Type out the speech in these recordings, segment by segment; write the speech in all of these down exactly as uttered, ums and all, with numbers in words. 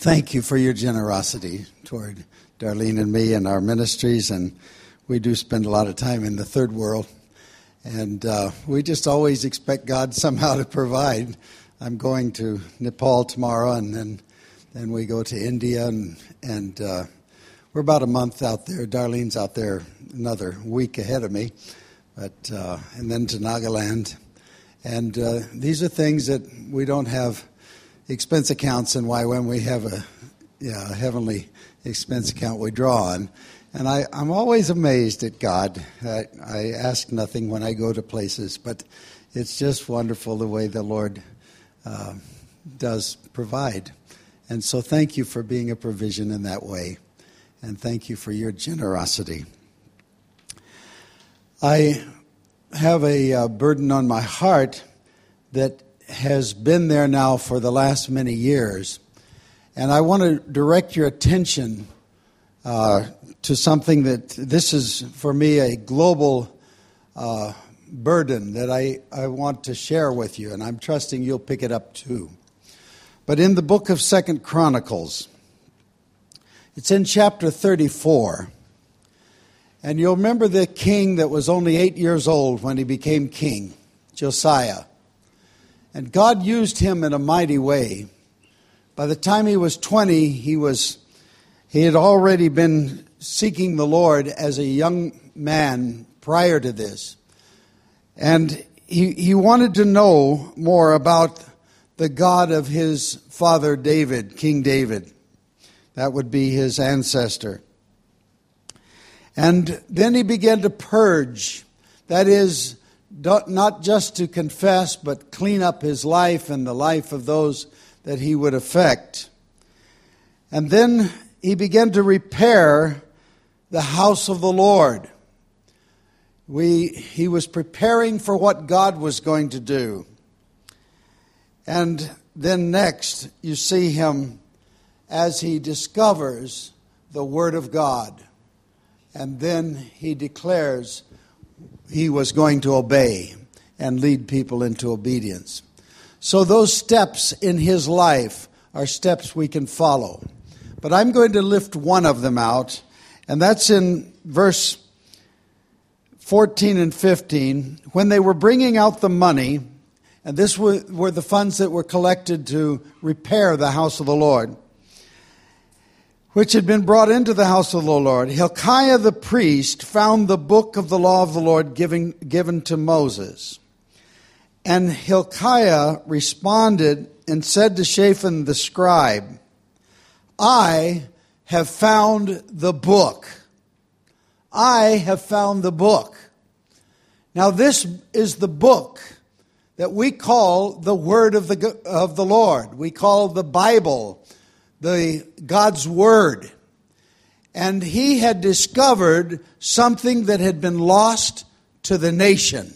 thank you for your generosity toward Darlene and me and our ministries. And we do spend a lot of time in the third world. And uh, we just always expect God somehow to provide. I'm going to Nepal tomorrow, and then then we go to India, and, and uh, we're about a month out there. Darlene's out there another week ahead of me, but uh, and then to Nagaland. And uh, these are things that we don't have expense accounts, and why when we have a, yeah, a heavenly expense account we draw on. And I, I'm always amazed at God. I, I ask nothing when I go to places, but it's just wonderful the way the Lord uh, does provide. And so thank you for being a provision in that way. And thank you for your generosity. I have a uh, burden on my heart that has been there now for the last many years. And I want to direct your attention uh, to something that this is, for me, a global uh, burden that I, I want to share with you. And I'm trusting you'll pick it up too. But in the book of Second Chronicles, it's in chapter thirty-four. And you'll remember the king that was only eight years old when he became king, Josiah. And God used him in a mighty way. By the time he was twenty, he was he had already been seeking the Lord as a young man prior to this. And he he wanted to know more about the God of his father David, King David. That would be his ancestor. And then he began to purge. That is, not just to confess, but clean up his life and the life of those that he would affect. And then he began to repair the house of the Lord. We, he was preparing for what God was going to do. And then next, you see him as he discovers the Word of God. And then he declares he was going to obey and lead people into obedience. So those steps in his life are steps we can follow. But I'm going to lift one of them out, and that's in verse fourteen and fifteen. When they were bringing out the money, and this were, were the funds that were collected to repair the house of the Lord, which had been brought into the house of the Lord, Hilkiah the priest found the book of the law of the Lord given, given to Moses. And Hilkiah responded and said to Shaphan the scribe, I have found the book. I have found the book. Now this is the book that we call the word of the of the Lord. We call the Bible the God's Word. And he had discovered something that had been lost to the nation.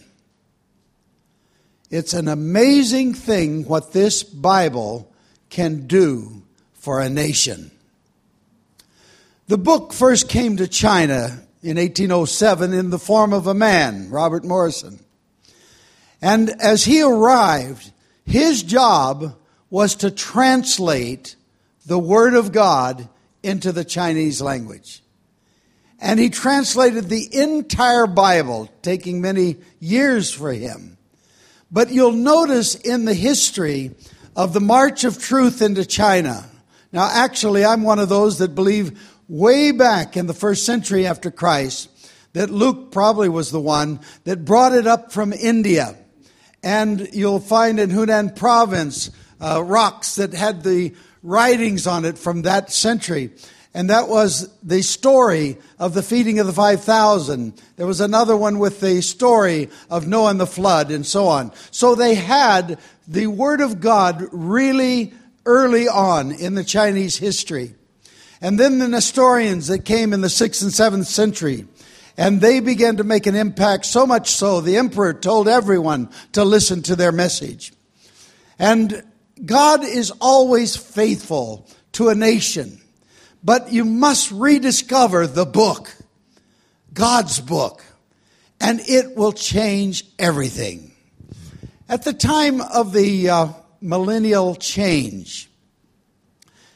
It's an amazing thing what this Bible can do for a nation. The book first came to China in eighteen oh seven in the form of a man, Robert Morrison. And as he arrived, his job was to translate the Word of God into the Chinese language. And he translated the entire Bible, taking many years for him. But you'll notice in the history of the march of truth into China. Now, actually, I'm one of those that believe way back in the first century after Christ that Luke probably was the one that brought it up from India. And you'll find in Hunan province uh, rocks that had the writings on it from that century. And that was the story of the feeding of the five thousand. There was another one with the story of Noah and the flood and so on. So they had the Word of God really early on in the Chinese history. And then the Nestorians that came in the sixth and seventh century. And they began to make an impact, so much so the emperor told everyone to listen to their message. And God is always faithful to a nation. But you must rediscover the book, God's book, and it will change everything. At the time of the uh, millennial change,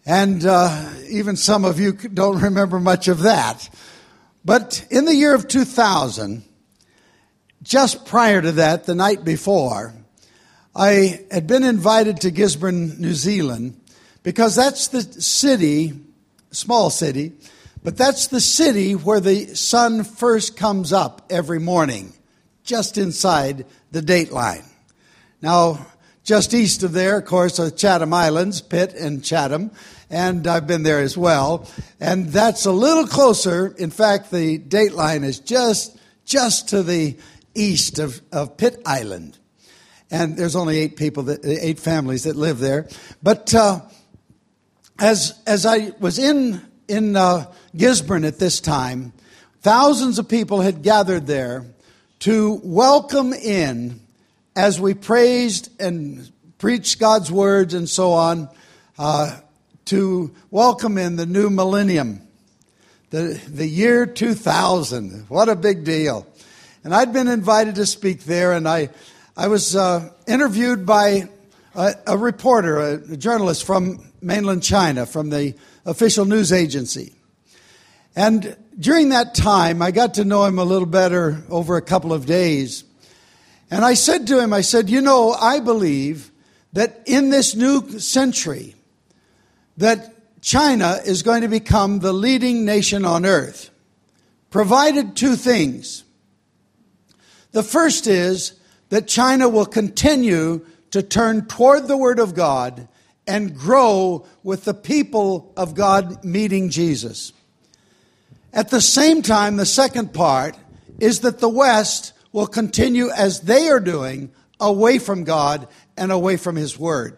And uh, even some of you don't remember much of that. But in the year of two thousand, just prior to that, the night before, I had been invited to Gisborne, New Zealand, because that's the city, small city, but that's the city where the sun first comes up every morning, just inside the dateline. Now, just east of there, of course, are Chatham Islands, Pitt and Chatham, and I've been there as well. And that's a little closer. In fact, the dateline is just just to the east of, of Pitt Island. And there's only eight people, that, eight families that live there. But uh, as as I was in in uh, Gisborne at this time, thousands of people had gathered there to welcome in, as we praised and preached God's words and so on, uh, to welcome in the new millennium, the the year two thousand. What a big deal. And I'd been invited to speak there, and I, I was uh, interviewed by a, a reporter, a, a journalist from mainland China, from the official news agency. And during that time, I got to know him a little better over a couple of days. And I said to him, I said, you know, I believe that in this new century, that China is going to become the leading nation on earth, provided two things. The first is that China will continue to turn toward the Word of God and grow with the people of God meeting Jesus. At the same time, the second part is that the West will continue as they are doing, away from God and away from His Word.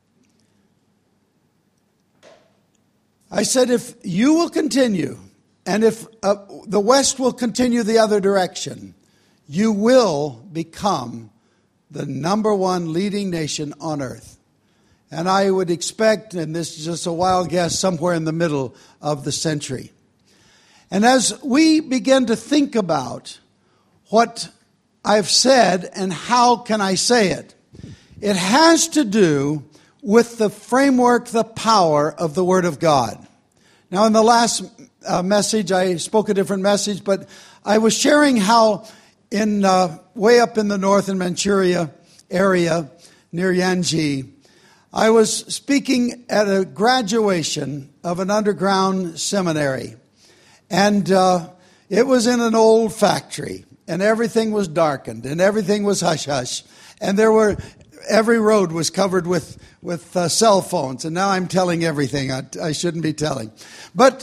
I said, if you will continue, and if uh, the West will continue the other direction, you will become the number one leading nation on earth. And I would expect, and this is just a wild guess, somewhere in the middle of the century. And as we begin to think about what I've said and how can I say it, it has to do with the framework, the power of the Word of God. Now, in the last uh, message, I spoke a different message, but I was sharing how in uh, way up in the north in Manchuria area near Yanji, I was speaking at a graduation of an underground seminary. And uh, it was in an old factory, and everything was darkened, and everything was hush-hush. And there were, every road was covered with, with uh, cell phones. And now I'm telling everything I, I shouldn't be telling. But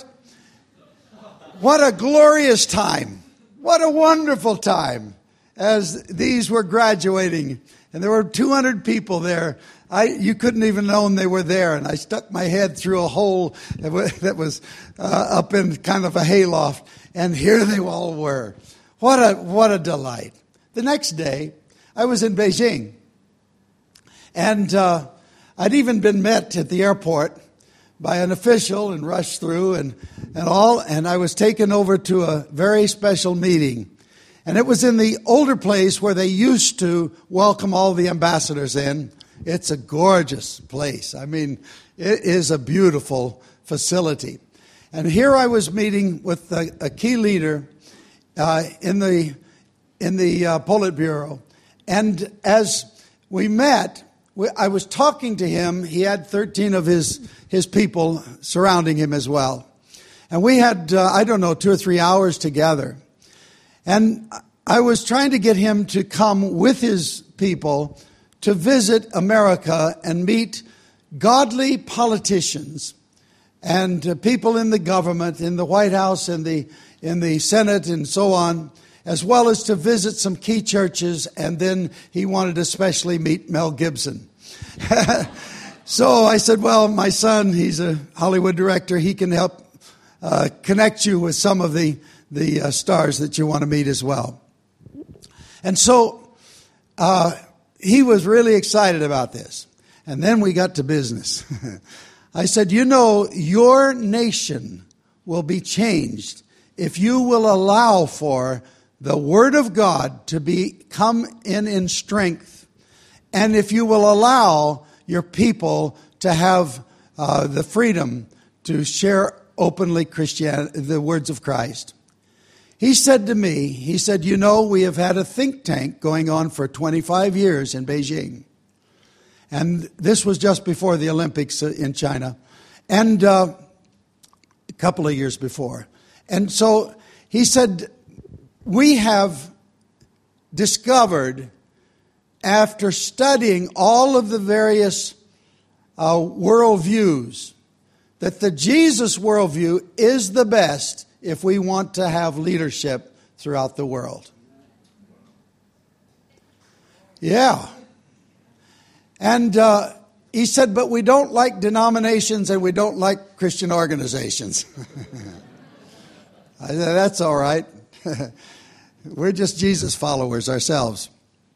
what a glorious time. What a wonderful time as these were graduating. And there were two hundred people there. I You couldn't even know they were there. And I stuck my head through a hole that was uh, up in kind of a hayloft. And here they all were. What a, what a delight. The next day, I was in Beijing. And uh, I'd even been met at the airport by an official and rushed through and, and all. And I was taken over to a very special meeting. And it was in the older place where they used to welcome all the ambassadors in. It's a gorgeous place. I mean, it is a beautiful facility. And here I was meeting with a, a key leader uh, in the in the uh, Politburo. And as we met, we, I was talking to him. He had thirteen of his, his people surrounding him as well. And we had, uh, I don't know, two or three hours together. And I was trying to get him to come with his people to visit America and meet godly politicians and uh, people in the government, in the White House, in the in the Senate, and so on, as well as to visit some key churches. And then he wanted to especially meet Mel Gibson. So I said, well, my son, he's a Hollywood director. He can help uh, connect you with some of the, the uh, stars that you want to meet as well. And so uh, he was really excited about this. And then we got to business. I said, you know, your nation will be changed if you will allow for the Word of God to be come in in strength, and if you will allow your people to have uh, the freedom to share openly Christianity, the words of Christ. He said to me, he said, you know, we have had a think tank going on for twenty-five years in Beijing. And this was just before the Olympics in China. And uh, a couple of years before. And so he said, we have discovered, after studying all of the various uh, worldviews, that the Jesus worldview is the best if we want to have leadership throughout the world. Yeah. And uh, he said, but we don't like denominations and we don't like Christian organizations. I said, that's all right. We're just Jesus followers ourselves.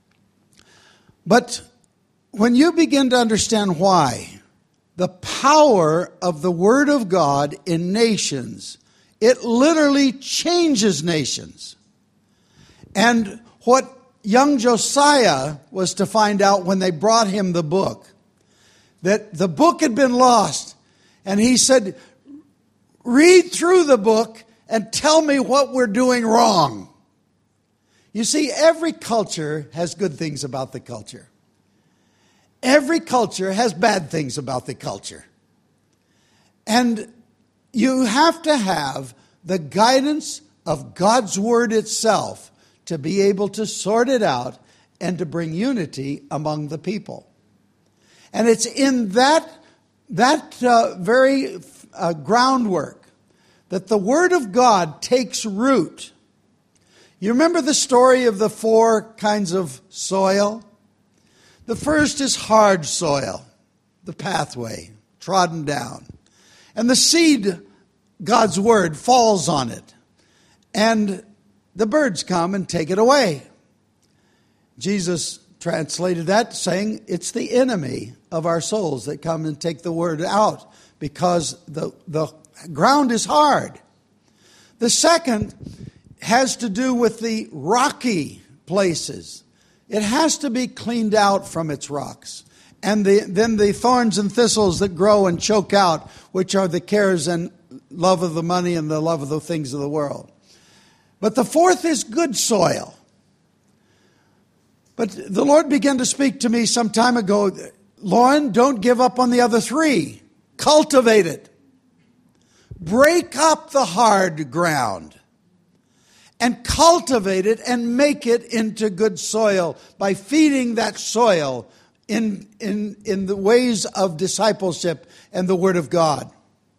But when you begin to understand why, the power of the Word of God in nations, it literally changes nations. And what young Josiah was to find out when they brought him the book, that the book had been lost. And he said, read through the book and tell me what we're doing wrong. You see, every culture has good things about the culture. Every culture has bad things about the culture. And you have to have the guidance of God's Word itself to be able to sort it out and to bring unity among the people. And it's in that, that uh, very uh, groundwork that the Word of God takes root. You remember the story of the four kinds of soil? The first is hard soil, the pathway, trodden down. And the seed, God's Word, falls on it. And the birds come and take it away. Jesus translated that saying, it's the enemy of our souls that come and take the Word out because the, the ground is hard. The second has to do with the rocky places. It has to be cleaned out from its rocks. And the, then the thorns and thistles that grow and choke out, which are the cares and love of the money and the love of the things of the world. But the fourth is good soil. But the Lord began to speak to me some time ago, Lauren, don't give up on the other three. Cultivate it. Break up the hard ground. And cultivate it and make it into good soil by feeding that soil in, in, in the ways of discipleship and the Word of God.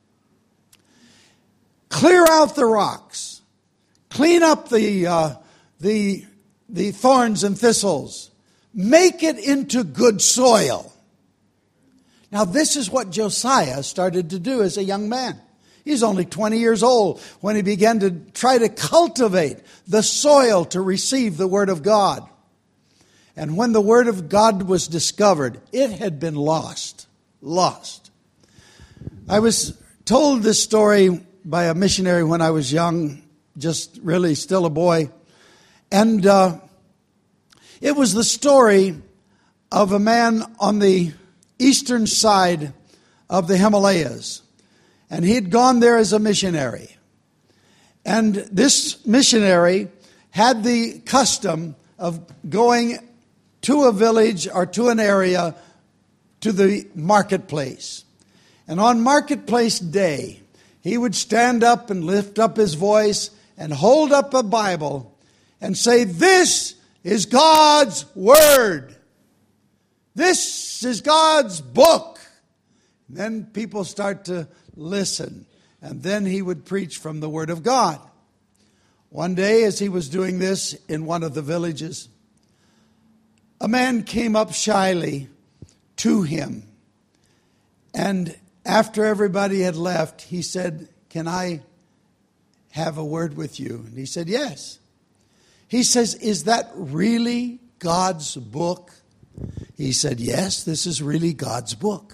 Clear out the rocks. Clean up the, uh, the, the thorns and thistles. Make it into good soil. Now, this is what Josiah started to do as a young man. He's only twenty years old when he began to try to cultivate the soil to receive the Word of God. And when the Word of God was discovered, it had been lost. Lost. I was told this story by a missionary when I was young, just really still a boy. And uh, it was the story of a man on the eastern side of the Himalayas. And he had gone there as a missionary. And this missionary had the custom of going to a village or to an area to the marketplace. And on marketplace day, he would stand up and lift up his voice and hold up a Bible and say, this is God's Word. This is God's book. And then people start to listen. And then he would preach from the Word of God. One day, as he was doing this in one of the villages, a man came up shyly to him. And after everybody had left, he said, can I have a word with you? And he said, yes. He says, is that really God's book? He said, yes, this is really God's book.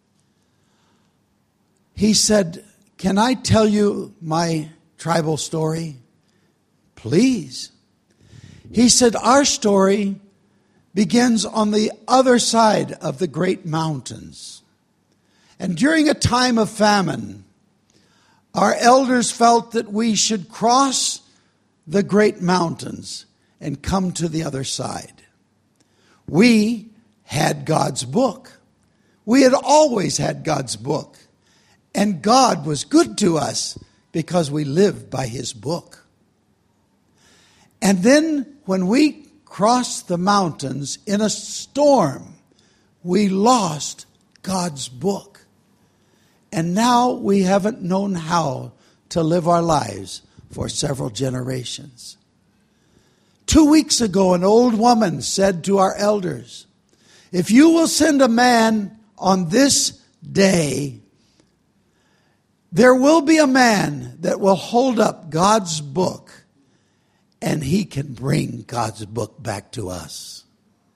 He said, can I tell you my tribal story? Please. He said, our story begins on the other side of the great mountains. And during a time of famine, our elders felt that we should cross the great mountains and come to the other side. We had God's book. We had always had God's book. And God was good to us because we lived by His book. And then when we crossed the mountains in a storm, we lost God's book. And now we haven't known how to live our lives for several generations. Two weeks ago, an old woman said to our elders, "If you will send a man on this day, there will be a man that will hold up God's book, and he can bring God's book back to us."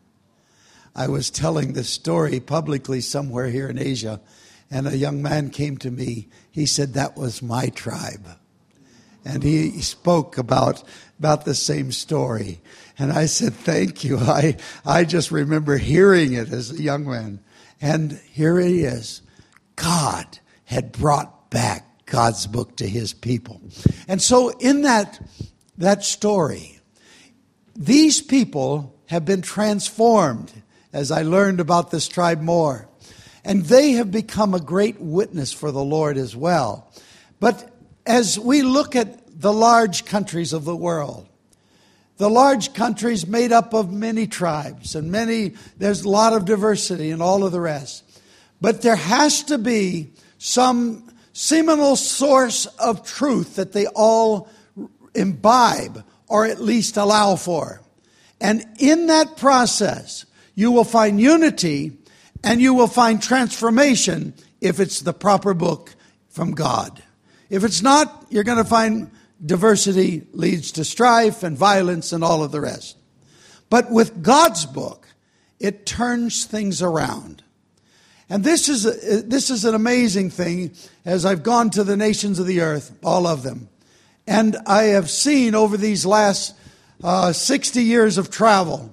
I was telling this story publicly somewhere here in Asia, and a young man came to me. He said, "That was my tribe." And he spoke about, about the same story. And I said, "Thank you. I, I just remember hearing it as a young man." And here it is. God had brought back God's book to His people. And so in that, that story, these people have been transformed as I learned about this tribe more. And they have become a great witness for the Lord as well. But as we look at the large countries of the world, the large countries made up of many tribes and many, there's a lot of diversity and all of the rest. But there has to be some seminal source of truth that they all imbibe or at least allow for. And in that process, you will find unity and you will find transformation if it's the proper book from God. If it's not, you're going to find diversity leads to strife and violence and all of the rest. But with God's book, it turns things around. And this is a, this is an amazing thing as I've gone to the nations of the earth, all of them. And I have seen over these last uh, sixty years of travel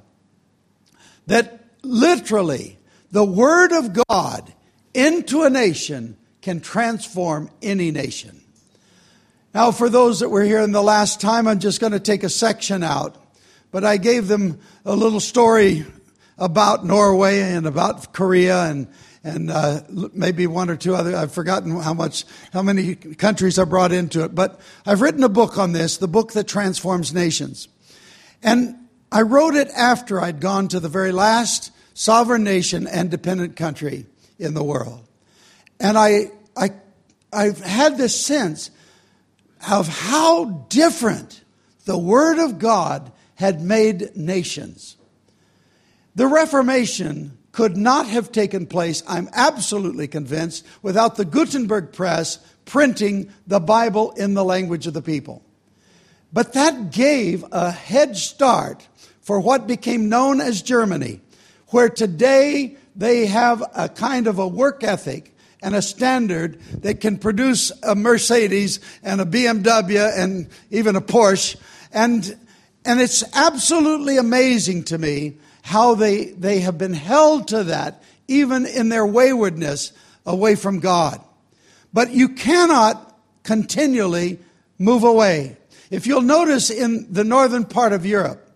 that literally the Word of God into a nation can transform any nation. Now, for those that were here in the last time, I'm just going to take a section out. But I gave them a little story about Norway and about Korea and and uh, maybe one or two other. I've forgotten how much, how many countries are brought into it. But I've written a book on this, the book that transforms nations. And I wrote it after I'd gone to the very last sovereign nation and dependent country in the world. And I, I, I've had this sense of how different the Word of God had made nations. The Reformation could not have taken place, I'm absolutely convinced, without the Gutenberg press printing the Bible in the language of the people. But that gave a head start for what became known as Germany, where today they have a kind of a work ethic and a standard that can produce a Mercedes and a B M W and even a Porsche. And, and it's absolutely amazing to me how they, they have been held to that, even in their waywardness away from God. But you cannot continually move away. If you'll notice in the northern part of Europe,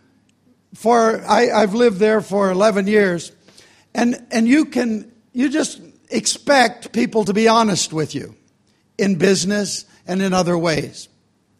for I, I've lived there for eleven years, and, and you can you just expect people to be honest with you in business and in other ways.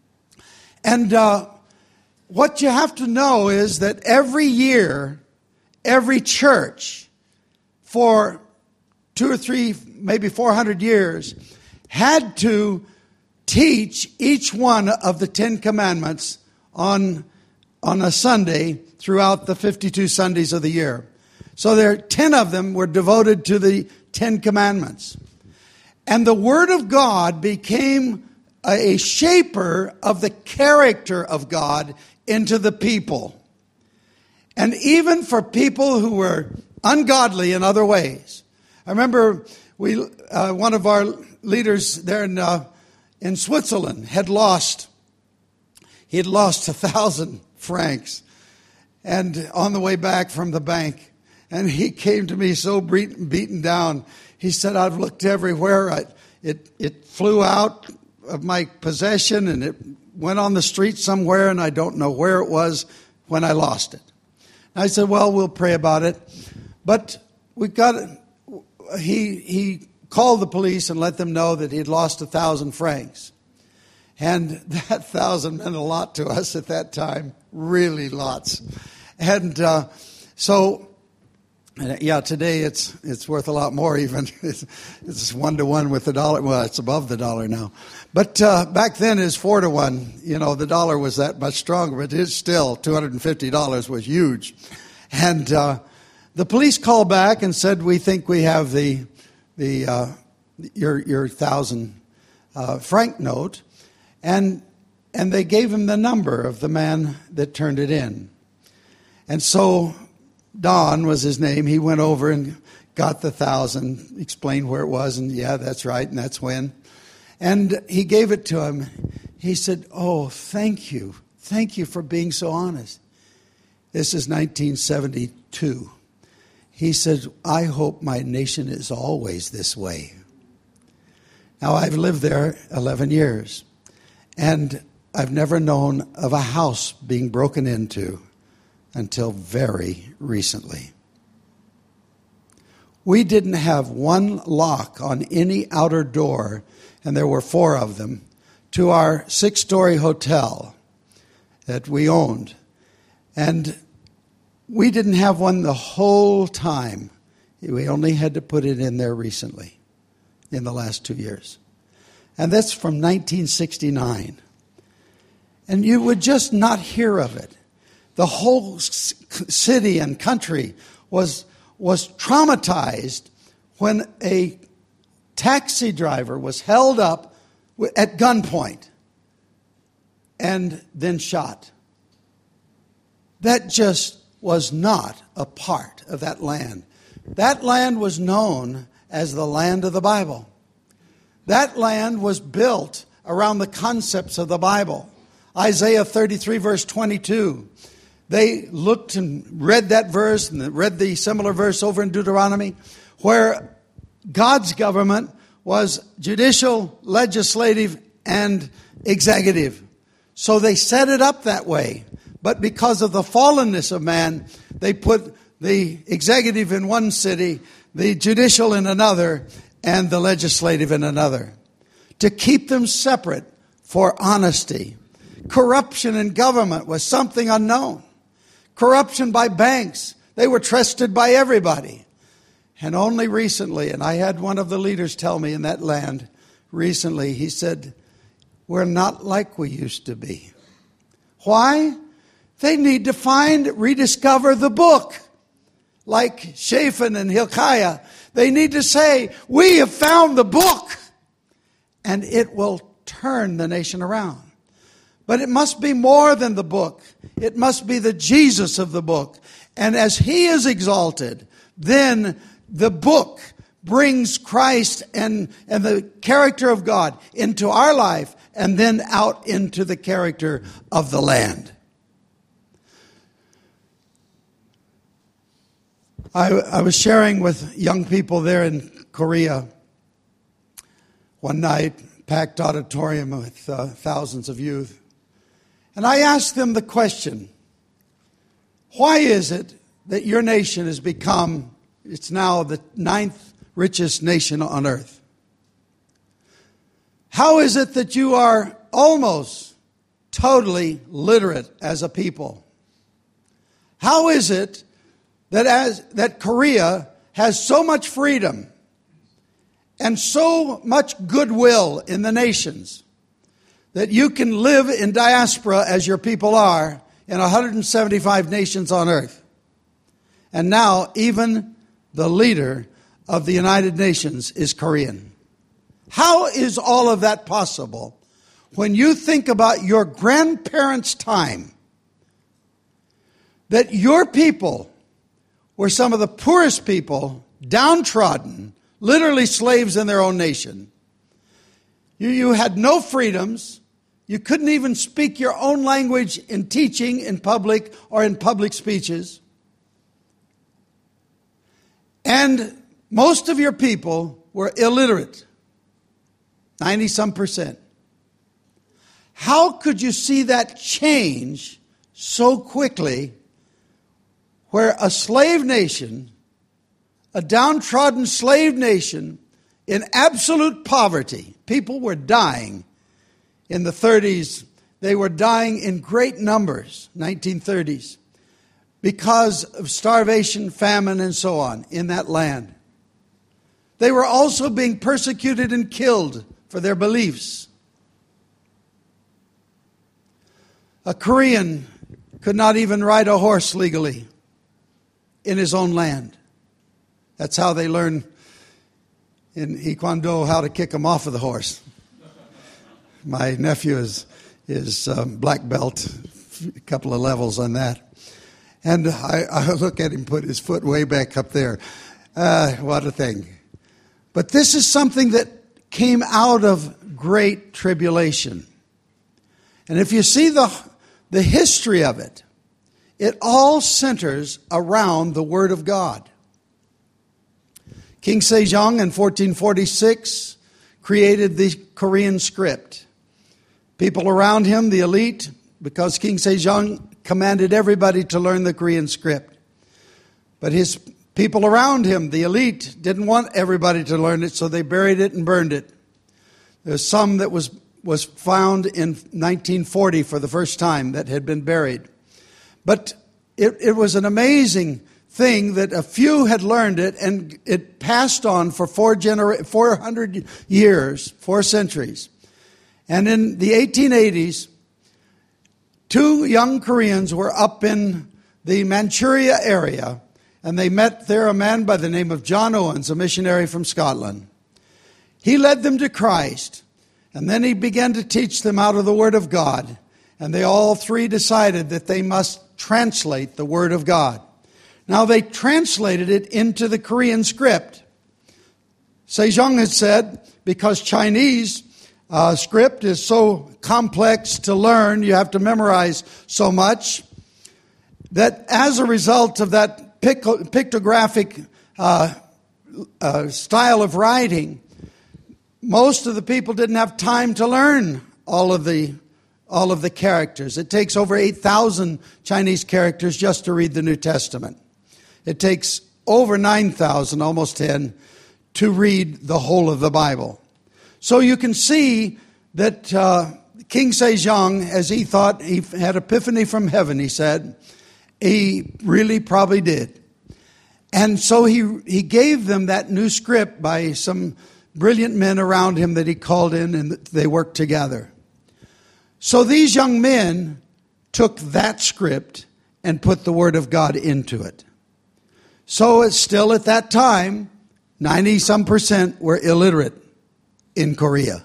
And uh, what you have to know is that every year, every church for two or three, maybe four hundred years, had to teach each one of the Ten Commandments on, on a Sunday throughout the fifty-two Sundays of the year. So there, ten of them were devoted to the Ten Commandments. And the Word of God became a shaper of the character of God into the people. And even for people who were ungodly in other ways. I remember we uh, one of our leaders there in uh, in Switzerland had lost, he had lost a thousand francs and on the way back from the bank. And he came to me so beaten down. he said, I've looked everywhere. I, it, it flew out of my possession and it went on the street somewhere, and I don't know where it was when I lost it. And I said, well, we'll pray about it. But we got he he called the police and let them know that he had lost a thousand francs. And that thousand meant a lot to us at that time, really lots. And uh, so, yeah, today it's it's worth a lot more even. It's, it's one to one with the dollar. Well, it's above the dollar now. But uh, back then it's four to one. You know, the dollar was that much stronger, but it's still two hundred fifty dollars was huge. And uh, the police called back and said, we think we have the the uh, your your thousand uh, franc note. And and they gave him the number of the man that turned it in. And so Don was his name. He went over and got the thousand, explained where it was, and yeah, that's right, and that's when. And he gave it to him. He said, oh, thank you. Thank you for being so honest. This is nineteen seventy-two. He said, I hope my nation is always this way. Now, I've lived there eleven years. And I've never known of a house being broken into until very recently. We didn't have one lock on any outer door, and there were four of them, to our six-story hotel that we owned. And we didn't have one the whole time. We only had to put it in there recently, in the last two years. And that's from nineteen sixty-nine. And you would just not hear of it. The whole city and country was, was traumatized when a taxi driver was held up at gunpoint and then shot. That just was not a part of that land. That land was known as the land of the Bible. That land was built around the concepts of the Bible. Isaiah thirty-three, verse twenty-two. They looked and read that verse and read the similar verse over in Deuteronomy, where God's government was judicial, legislative, and executive. So they set it up that way. But because of the fallenness of man, they put the executive in one city, the judicial in another, and the legislative in another, to keep them separate for honesty. Corruption in government was something unknown. Corruption by banks, they were trusted by everybody. And only recently, and I had one of the leaders tell me in that land recently, he said, we're not like we used to be. Why? They need to find, rediscover the book. Like Shaphan and Hilkiah, they need to say, we have found the book, and it will turn the nation around. But it must be more than the book. It must be the Jesus of the book. And as he is exalted, then the book brings Christ and, and the character of God into our life and then out into the character of the land. I, I was sharing with young people there in Korea one night, packed auditorium with uh, thousands of youth. And I asked them the question, why is it that your nation has become, it's now the ninth richest nation on earth? How is it that you are almost totally literate as a people? How is it that as that Korea has so much freedom and so much goodwill in the nations that you can live in diaspora as your people are in one hundred seventy-five nations on earth? And now even the leader of the United Nations is Korean. How is all of that possible when you think about your grandparents' time, that your people were some of the poorest people, downtrodden, literally slaves in their own nation? You, you had no freedoms. You couldn't even speak your own language in teaching in public or in public speeches. And Most of your people were illiterate, ninety some percent. How could you see that change so quickly, where a slave nation, a downtrodden slave nation in absolute poverty, people were dying in the thirties, they were dying in great numbers, nineteen thirties, because of starvation, famine, and so on in that land. They were also being persecuted and killed for their beliefs. A Korean could not even ride a horse legally in his own land. That's how they learn in Taekwondo how to kick him off of the horse. My nephew is is um, black belt, a couple of levels on that. And I, I look at him put his foot way back up there. Uh, what a thing. But this is something that came out of great tribulation. And if you see the, the history of it, it all centers around the Word of God. King Sejong in fourteen forty-six created the Korean script. People around him, the elite, because King Sejong commanded everybody to learn the Korean script. But his people around him, the elite, didn't want everybody to learn it, so they buried it and burned it. There's some that was, was found in nineteen forty for the first time that had been buried. But it, it was an amazing thing that a few had learned it, and it passed on for four genera- four hundred years, four centuries. And in the eighteen eighties, two young Koreans were up in the Manchuria area, and they met there a man by the name of John Owens, a missionary from Scotland. He led them to Christ, and then he began to teach them out of the Word of God. And they all three decided that they must translate the Word of God. Now they translated it into the Korean script. Sejong had said, because Chinese uh, script is so complex to learn, you have to memorize so much, that as a result of that pictographic uh, uh, style of writing, most of the people didn't have time to learn all of the all of the characters. It takes over eight thousand Chinese characters just to read the New Testament. It takes over nine thousand, almost ten, to read the whole of the Bible. So you can see that uh, King Sejong, as he thought he had epiphany from heaven, he said, he really probably did. And so he he gave them that new script by some brilliant men around him that he called in, and they worked together. So these young men took that script and put the Word of God into it. So it's still at that time, ninety some percent were illiterate in Korea.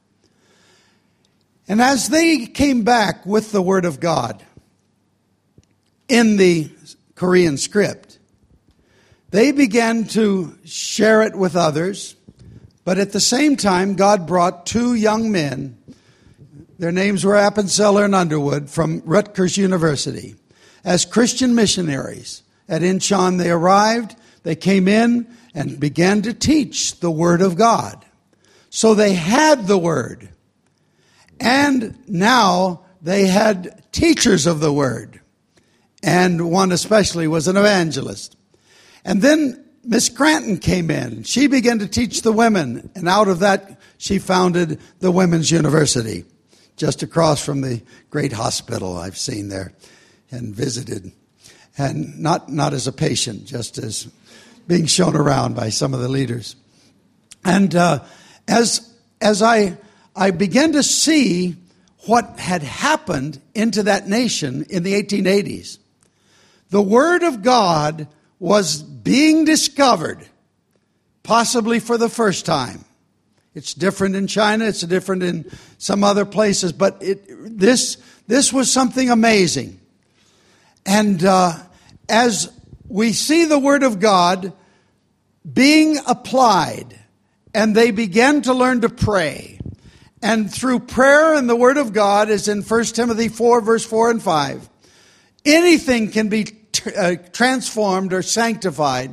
And as they came back with the Word of God in the Korean script, they began to share it with others. But at the same time, God brought two young men. Their names were Appenzeller and Underwood from Rutgers University as Christian missionaries. At Incheon, they arrived, they came in and began to teach the Word of God. So they had the Word. And now they had teachers of the Word. And one especially was an evangelist. And then Miss Granton came in. She began to teach the women. And out of that, she founded the Women's University, just across from the great hospital I've seen there and visited. And not, not as a patient, just as being shown around by some of the leaders. And uh, as as I I began to see what had happened into that nation in the eighteen eighties, the Word of God was being discovered, possibly for the first time. It's different in China, it's different in some other places, but it, this this was something amazing. And uh, as we see the Word of God being applied, and they began to learn to pray, and through prayer and the Word of God, as in First Timothy four, verse four and five, anything can be uh, transformed or sanctified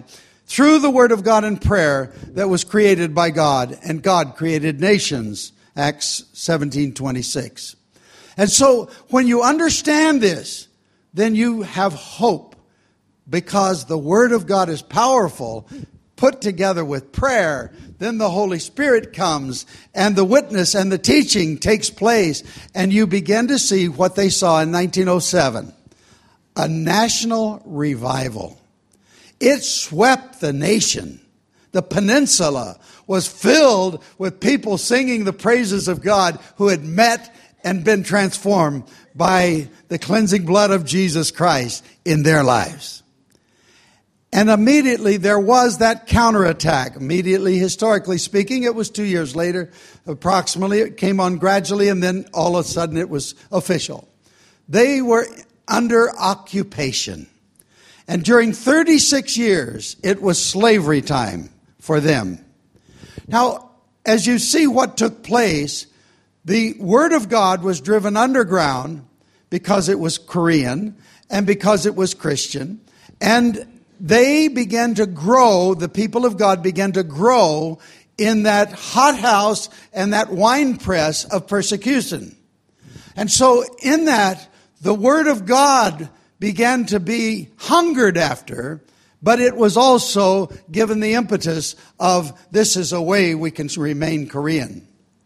through the Word of God and prayer that was created by God, and God created nations, Acts seventeen twenty-six. And so when you understand this, then you have hope, because the Word of God is powerful, put together with prayer. Then the Holy Spirit comes, and the witness and the teaching takes place, and you begin to see what they saw in nineteen oh seven, a national revival. It swept the nation. The peninsula was filled with people singing the praises of God who had met and been transformed by the cleansing blood of Jesus Christ in their lives. And immediately there was that counterattack. Immediately, historically speaking, it was two years later, approximately. It came on gradually, and then all of a sudden it was official. They were under occupation. And during thirty-six years, it was slavery time for them. Now, as you see what took place, the Word of God was driven underground because it was Korean and because it was Christian. And they began to grow, the people of God began to grow in that hothouse and that wine press of persecution. And so in that, the Word of God began to be hungered after, but it was also given the impetus of this is a way we can remain Korean.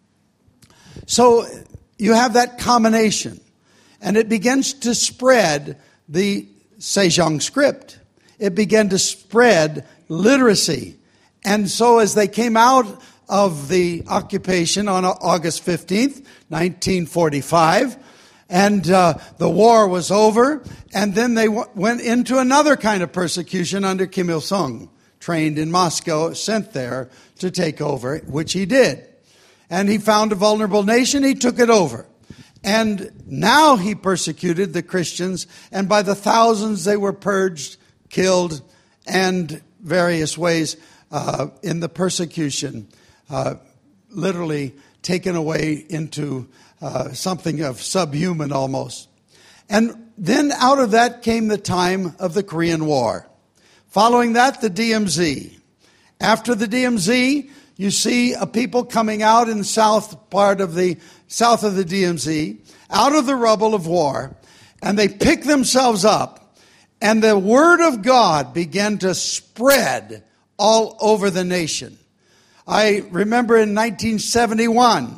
So you have that combination, and it begins to spread the Sejong script. It began to spread literacy. And so as they came out of the occupation on August fifteenth, nineteen forty-five, and uh, the war was over, and then they w- went into another kind of persecution under Kim Il-sung, trained in Moscow, sent there to take over, which he did. And he found a vulnerable nation, he took it over. And now he persecuted the Christians, and by the thousands they were purged, killed, and various ways uh, in the persecution, uh, literally taken away into uh, something of subhuman almost. And then out of that came the time of the Korean War. Following that, the D M Z. After the D M Z, you see a people coming out in the south part of the south of the D M Z, out of the rubble of war, and they pick themselves up, and the Word of God began to spread all over the nation. I remember in nineteen seventy-one,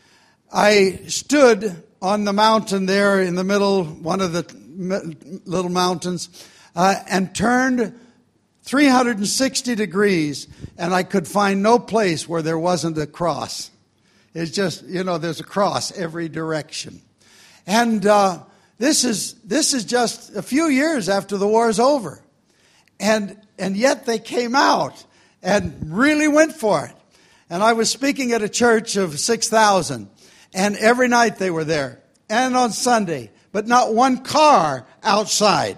I stood on the mountain there in the middle, one of the little mountains, uh, and turned three hundred sixty degrees, and I could find no place where there wasn't a cross. It's just, you know, there's a cross every direction. And uh, this is this is just a few years after the war is over. And and yet they came out and really went for it. And I was speaking at a church of six thousand, and every night they were there, and on Sunday, but not one car outside.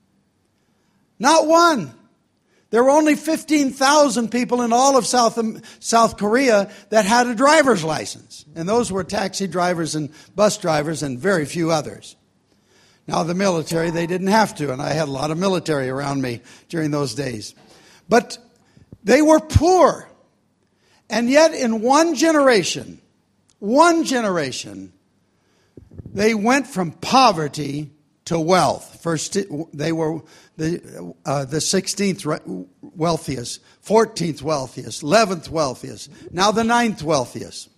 Not one. There were only fifteen thousand people in all of South South Korea that had a driver's license. And those were taxi drivers and bus drivers and very few others. Now, the military, they didn't have to, and I had a lot of military around me during those days. But they were poor. And yet, in one generation, one generation, they went from poverty to wealth. First, they were the uh, the sixteenth wealthiest, fourteenth wealthiest, eleventh wealthiest, now the ninth wealthiest.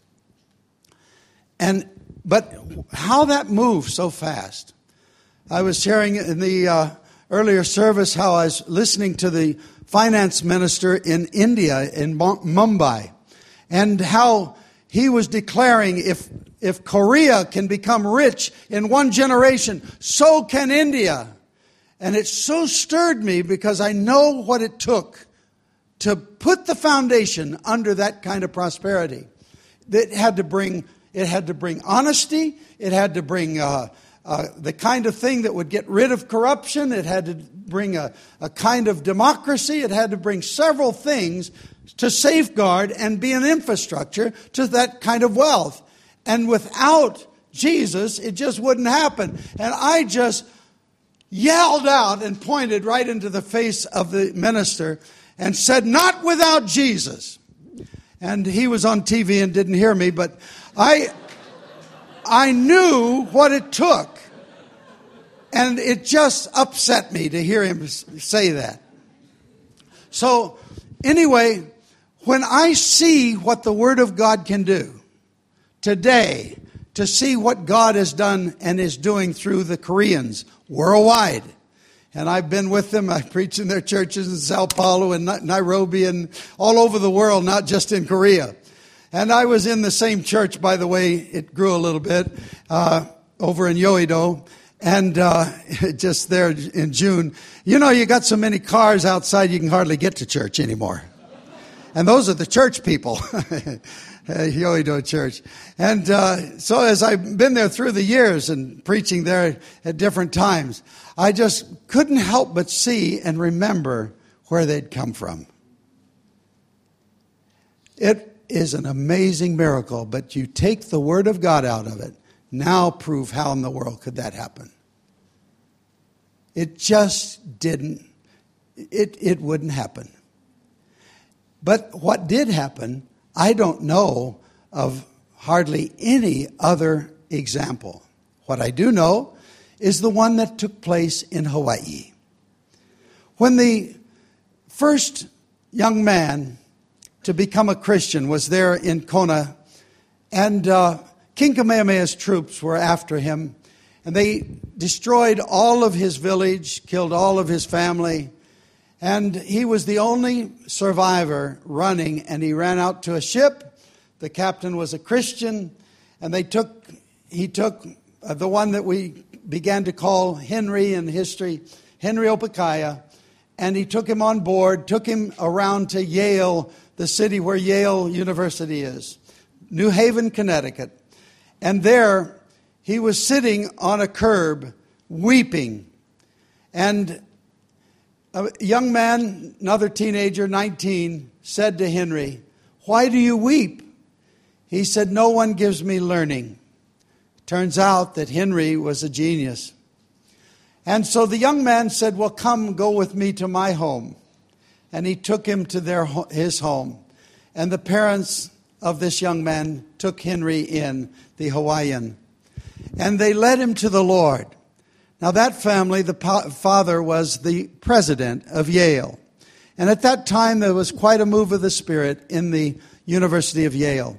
And but how that moved so fast. I was sharing in the uh, earlier service how I was listening to the finance minister in India, in Mumbai, and how he was declaring if if Korea can become rich in one generation, so can India. And it so stirred me because I know what it took to put the foundation under that kind of prosperity. It had to bring it had to bring honesty. It had to bring uh, uh, the kind of thing that would get rid of corruption. It had to bring a, a kind of democracy. It had to bring several things to safeguard and be an infrastructure to that kind of wealth. And without Jesus, it just wouldn't happen. And I just yelled out and pointed right into the face of the minister. and said, "Not without Jesus." And he was on T V and didn't hear me, but I, I knew what it took. And it just upset me to hear him say that. So anyway, when I see what the Word of God can do today, to see what God has done and is doing through the Koreans worldwide, and I've been with them, I preach in their churches in Sao Paulo and Nairobi and all over the world, not just in Korea. And I was in the same church, by the way, it grew a little bit, uh, over in Yoido. And uh, just there in June, you know, you got so many cars outside you can hardly get to church anymore. And those are the church people, Yoido Church. And uh, so as I've been there through the years and preaching there at different times, I just couldn't help but see and remember where they'd come from. It is an amazing miracle, but you take the Word of God out of it. Now prove how in the world could that happen. It just didn't, it, it wouldn't happen. But what did happen, I don't know of hardly any other example. What I do know is the one that took place in Hawaii. When the first young man to become a Christian was there in Kona, and uh, King Kamehameha's troops were after him, and they destroyed all of his village, killed all of his family, and he was the only survivor running, and he ran out to a ship. The captain was a Christian, and they took, he took uh, the one that we began to call Henry in history, Henry Opakaya, and he took him on board, took him around to Yale, the city where Yale University is, New Haven, Connecticut. And there he was sitting on a curb weeping. And a young man, another teenager, nineteen, said to Henry, "Why do you weep?" He said, "No one gives me learning." Turns out that Henry was a genius. And so the young man said, "Well, come, go with me to my home." And he took him to their his home. And the parents of this young man took Henry in, the Hawaiian. And they led him to the Lord. Now that family, the father was the president of Yale. And at that time there was quite a move of the Spirit in the University of Yale.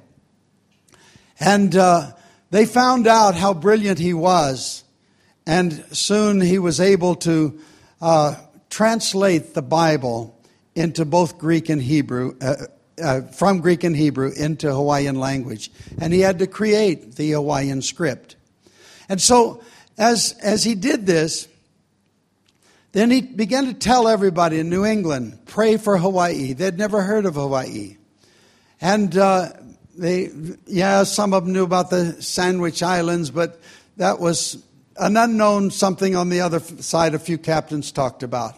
And uh, they found out how brilliant he was. And soon he was able to uh, translate the Bible into both Greek and Hebrew, uh, uh, from Greek and Hebrew into Hawaiian language. And he had to create the Hawaiian script. And so as, as he did this, then he began to tell everybody in New England, pray for Hawaii. They'd never heard of Hawaii. And uh, they, yeah, some of them knew about the Sandwich Islands, but that was an unknown something on the other side a few captains talked about.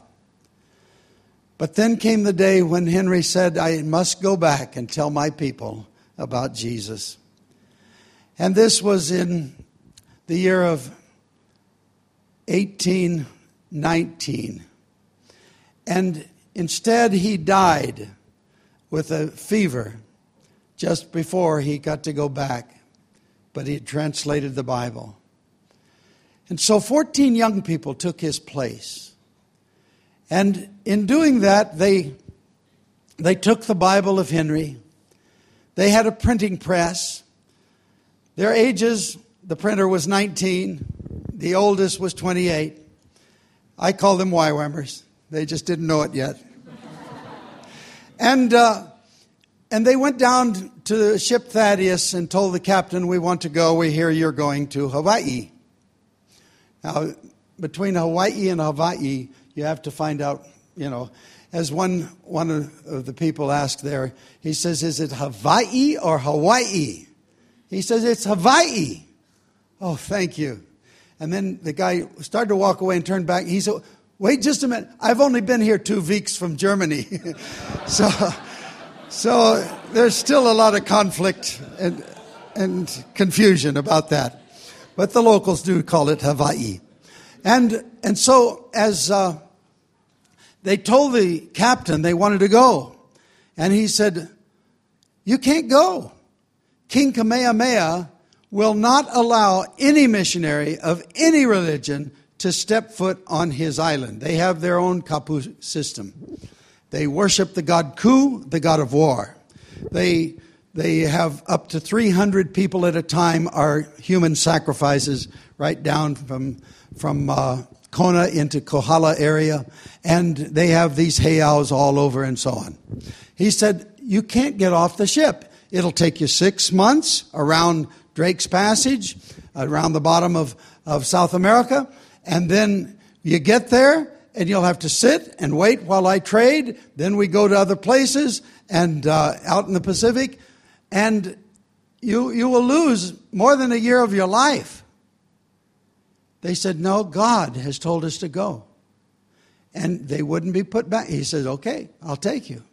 But then came the day when Henry said, "I must go back and tell my people about Jesus." And this was in the year of eighteen nineteen. And instead he died with a fever just before he got to go back. But he had translated the Bible. And so fourteen young people took his place. And in doing that, they, they took the Bible of Henry. They had a printing press. Their ages, the printer was nineteen. The oldest was twenty-eight. I call them Y WAMers. They just didn't know it yet. and uh, and they went down to the ship Thaddeus and told the captain, "We want to go. We hear you're going to Hawaii." Now, between Hawaii and Hawaii, you have to find out, you know, as one one of the people asked there, he says, "Is it Hawaii or Hawaii?" He says, "It's Hawaii." "Oh, thank you." And then the guy started to walk away and turned back. He said, "Wait just a minute. I've only been here two weeks from Germany." so so there's still a lot of conflict and, and confusion about that. But the locals do call it Hawaii. And and so as uh, they told the captain they wanted to go. And he said, you can't go. King Kamehameha will not allow any missionary of any religion to step foot on his island. They have their own Kapu system. They worship the god Ku, the god of war. They they have up to three hundred people at a time are human sacrifices right down from from uh, Kona into Kohala area. And they have these heiaus all over and so on. He said, you can't get off the ship. It'll take you six months around Drake's Passage, around the bottom of, of South America. And then you get there and you'll have to sit and wait while I trade. Then we go to other places and uh, out in the Pacific. And you, you will lose more than a year of your life. They said, no, God has told us to go. And they wouldn't be put back. He said, okay, I'll take you.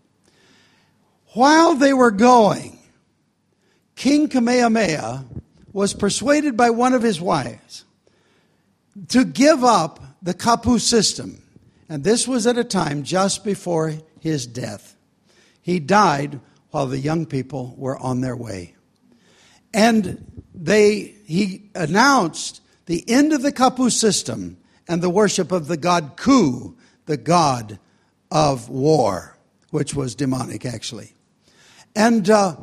While they were going, King Kamehameha was persuaded by one of his wives to give up the Kapu system. And this was at a time just before his death. He died while the young people were on their way. And they he announced the end of the Kapu system and the worship of the god Ku, the god of war, which was demonic actually. And uh,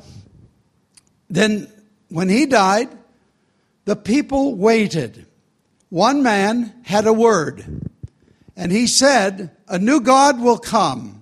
then when he died, the people waited. One man had a word, and he said, a new God will come,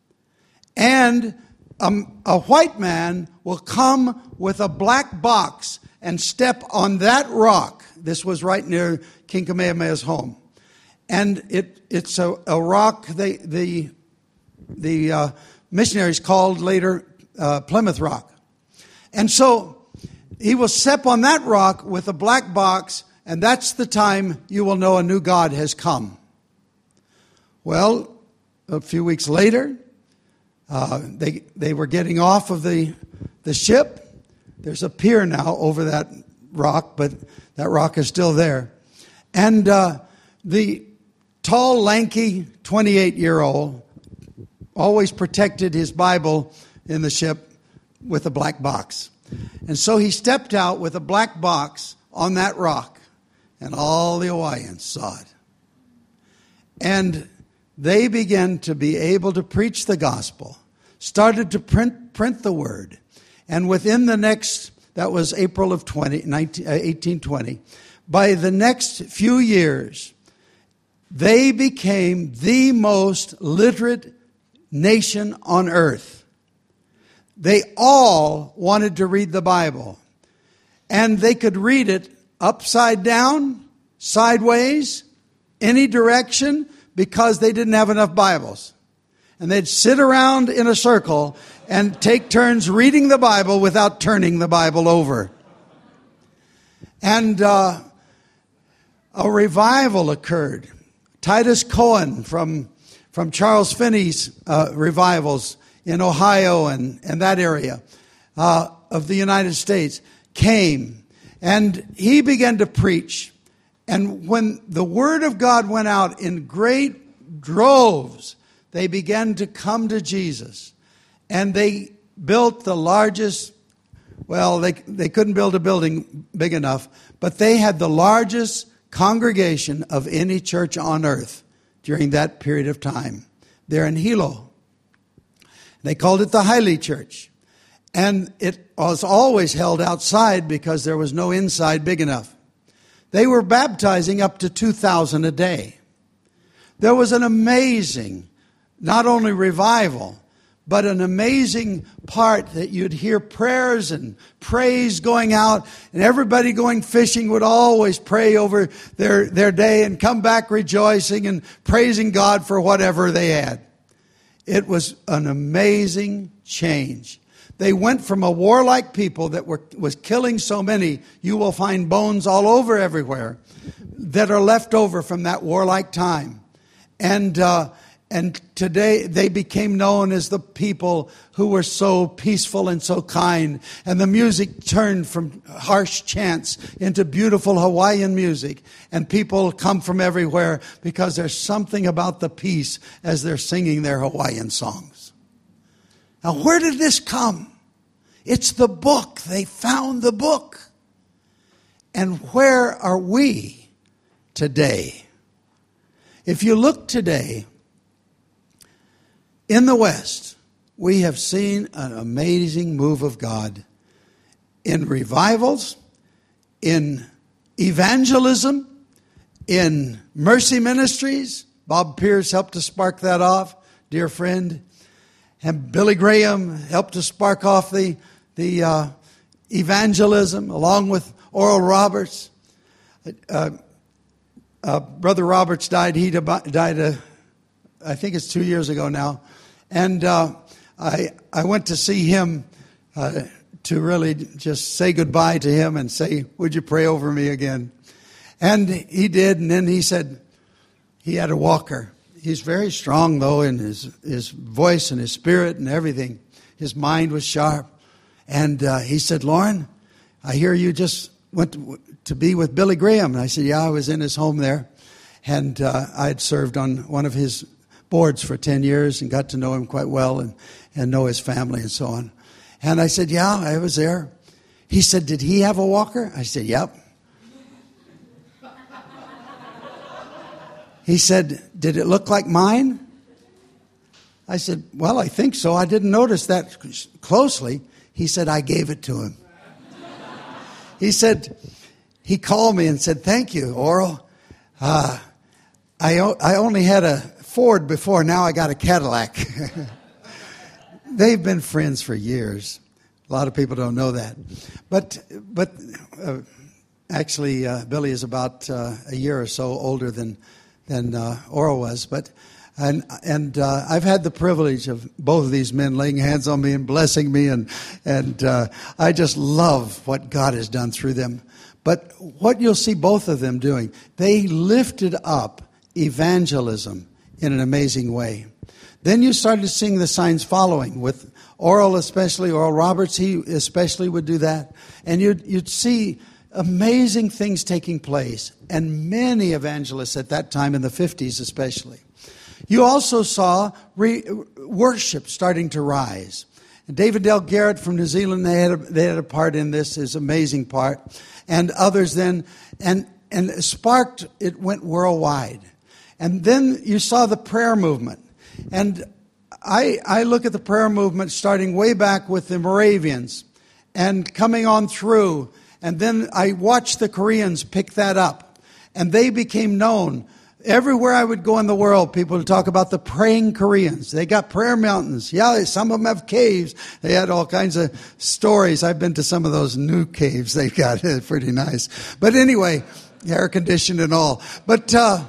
and a, a white man will come with a black box and step on that rock. This was right near King Kamehameha's home. And it, it's a, a rock they, the, the uh, missionaries called later uh, Plymouth Rock. And so he will step on that rock with a black box, and that's the time you will know a new God has come. Well, a few weeks later, uh, they they were getting off of the the ship. There's a pier now over that rock, but that rock is still there. And uh, the tall, lanky twenty-eight-year-old always protected his Bible in the ship with a black box. And so he stepped out with a black box on that rock, and all the Hawaiians saw it. And they began to be able to preach the gospel, started to print print the word. And within the next, that was April of eighteen twenty, by the next few years, they became the most literate nation on earth. They all wanted to read the Bible. And they could read it upside down, sideways, any direction, because they didn't have enough Bibles. And they'd sit around in a circle and take turns reading the Bible without turning the Bible over. And uh, a revival occurred. Titus Cohen from, from Charles Finney's uh, revivals in Ohio and, and that area uh, of the United States came. And he began to preach. And when the word of God went out in great droves, they began to come to Jesus. And they built the largest, well, they, they couldn't build a building big enough, but they had the largest congregation of any church on earth during that period of time. There in Hilo. They called it the Haile Church. And it was always held outside because there was no inside big enough. They were baptizing up to two thousand a day. There was an amazing, not only revival, but an amazing part that you'd hear prayers and praise going out, and everybody going fishing would always pray over their, their day and come back rejoicing and praising God for whatever they had. It was an amazing change. They went from a warlike people that were was killing so many. You will find bones all over everywhere that are left over from that warlike time. And uh, And today they became known as the people who were so peaceful and so kind. And the music turned from harsh chants into beautiful Hawaiian music. And people come from everywhere because there's something about the peace as they're singing their Hawaiian songs. Now, where did this come? It's the book. They found the book. And where are we today? If you look today, in the West, we have seen an amazing move of God in revivals, in evangelism, in mercy ministries. Bob Pierce helped to spark that off, dear friend. And Billy Graham helped to spark off the, the uh, evangelism, along with Oral Roberts. Uh, uh, Brother Roberts died. He died, uh, I think it's two years ago now. And uh, I I went to see him uh, to really just say goodbye to him and say, would you pray over me again? And he did. And then he said he had a walker. He's very strong, though, in his, his voice and his spirit and everything. His mind was sharp. And uh, he said, Lauren, I hear you just went to, to be with Billy Graham. And I said, yeah, I was in his home there. And uh, I had served on one of his boards for ten years and got to know him quite well and, and know his family and so on. And I said, yeah, I was there. He said, did he have a walker? I said, yep. He said, did it look like mine? I said, well, I think so. I didn't notice that closely. He said, I gave it to him. He said, he called me and said, thank you, Oral. Uh, I, I only had a Ford before, now I got a Cadillac. They've been friends for years. A lot of people don't know that. But but uh, actually, uh, Billy is about uh, a year or so older than than uh, Oral was. But and and uh, I've had the privilege of both of these men laying hands on me and blessing me, and and uh, I just love what God has done through them. But what you'll see both of them doing, they lifted up evangelism in an amazing way. Then you started seeing the signs following with Oral, especially Oral Roberts. He especially would do that. And you'd, you'd see amazing things taking place. And many evangelists at that time, in the fifties especially. You also saw re- worship starting to rise. And David Del Garrett from New Zealand, they had, a, they had a part in this, his amazing part. And others then, and, and sparked, it went worldwide. And then you saw the prayer movement. And I I look at the prayer movement starting way back with the Moravians and coming on through. And then I watched the Koreans pick that up. And they became known. Everywhere I would go in the world, people would talk about the praying Koreans. They got prayer mountains. Yeah, some of them have caves. They had all kinds of stories. I've been to some of those new caves they've got. It's pretty nice. But anyway, air conditioned and all. But... Uh,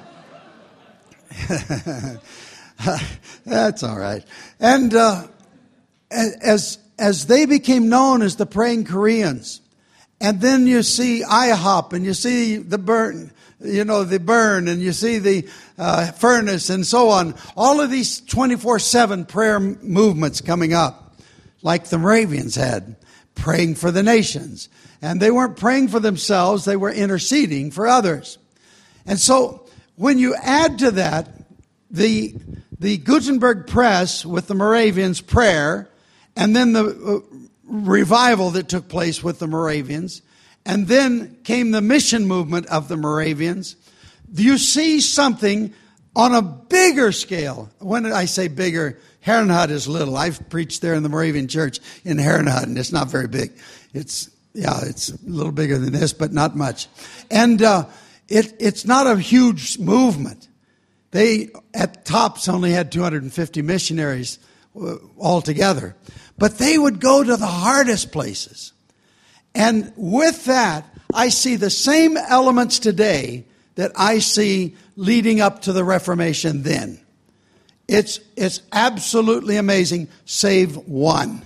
that's all right. And uh, as as they became known as the praying Koreans, and then you see I HOP, and you see the burn, you know, the burn, and you see the uh, furnace, and so on. All of these twenty-four seven prayer movements coming up, like the Moravians had, praying for the nations, and they weren't praying for themselves; they were interceding for others. And so, when you add to that the the Gutenberg Press with the Moravians' prayer, and then the uh, revival that took place with the Moravians, and then came the mission movement of the Moravians, you see something on a bigger scale. When I say bigger, Herrenhut is little. I've preached there in the Moravian church in Herrenhut, and it's not very big. It's, yeah, it's a little bigger than this, but not much. And uh, it, it's not a huge movement. They, at tops, only had two hundred fifty missionaries uh, altogether. But they would go to the hardest places. And with that, I see the same elements today that I see leading up to the Reformation then. It's, it's absolutely amazing, save one.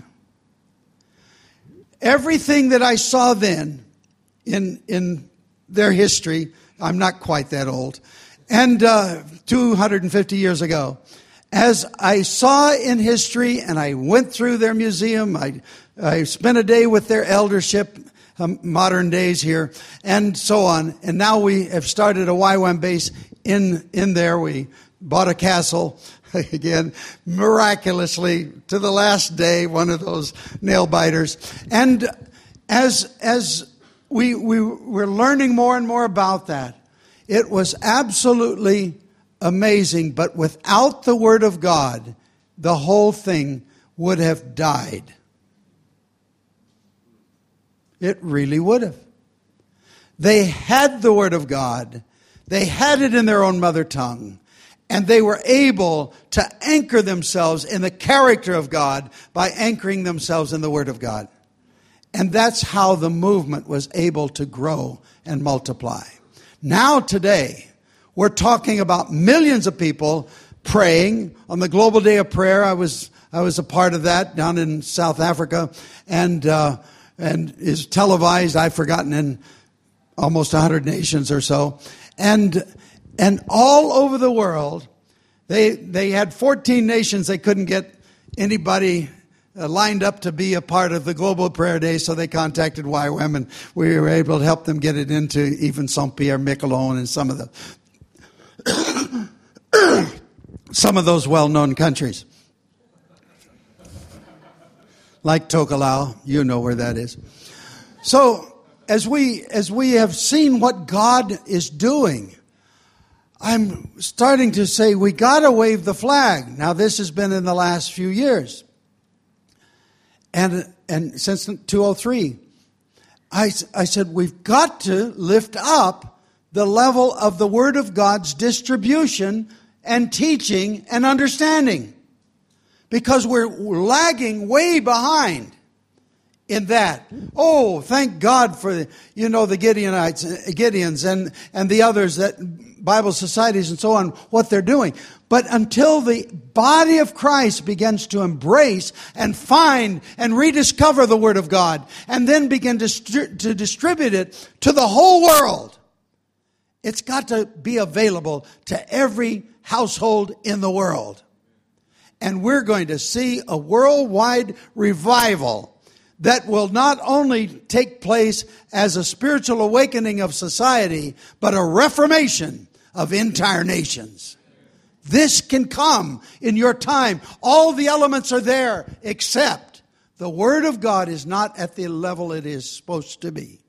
Everything that I saw then in, in their history, I'm not quite that old, and uh, two hundred fifty years ago, as I saw in history, and I went through their museum, I, I spent a day with their eldership, um, modern days here, and so on. And now we have started a Y WAM base in, in there. We bought a castle, again, miraculously, to the last day, one of those nail biters. And as as we, we were learning more and more about that, it was absolutely amazing. But without the Word of God, the whole thing would have died. It really would have. They had the Word of God. They had it in their own mother tongue. And they were able to anchor themselves in the character of God by anchoring themselves in the Word of God. And that's how the movement was able to grow and multiply. Now today, we're talking about millions of people praying on the Global Day of Prayer. I was I was a part of that down in South Africa, and uh, and is televised. I've forgotten in almost a hundred nations or so, and and all over the world, they they had fourteen nations. They couldn't get anybody uh, lined up to be a part of the Global Prayer Day, so they contacted Y WAM, and we were able to help them get it into even Saint Pierre, Miquelon, and some of the some of those well-known countries. Like Tokelau, you know where that is. So, as we as we have seen what God is doing, I'm starting to say we got to wave the flag. Now, this has been in the last few years. And and since two oh three, I, I said we've got to lift up the level of the Word of God's distribution and teaching and understanding. Because we're lagging way behind in that. Oh, thank God for, you know, the Gideonites, Gideons and, and the others, that Bible societies and so on, what they're doing. But until the body of Christ begins to embrace and find and rediscover the Word of God, and then begin to, stri- to distribute it to the whole world, it's got to be available to every household in the world. And we're going to see a worldwide revival that will not only take place as a spiritual awakening of society, but a reformation of entire nations. This can come in your time. All the elements are there, except the Word of God is not at the level it is supposed to be.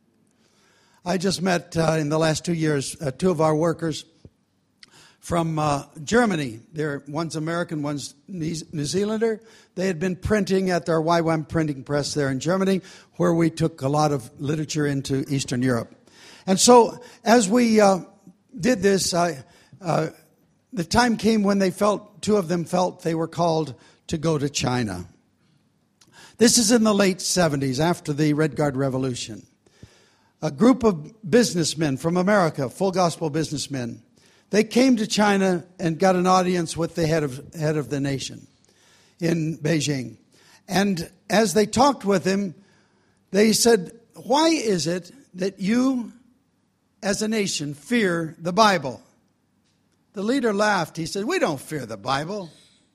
I just met uh, in the last two years uh, two of our workers from uh, Germany. They're, one's American, one's New Zealander. They had been printing at their Y WAM printing press there in Germany, where we took a lot of literature into Eastern Europe. And so as we uh, did this, I, uh, the time came when they felt, two of them felt they were called to go to China. This is in the late seventies, after the Red Guard Revolution. A group of businessmen from America, full gospel businessmen, they came to China and got an audience with the head of head of the nation in Beijing. And as they talked with him, they said, "Why is it that you, as a nation, fear the Bible?" The leader laughed. He said, "We don't fear the Bible."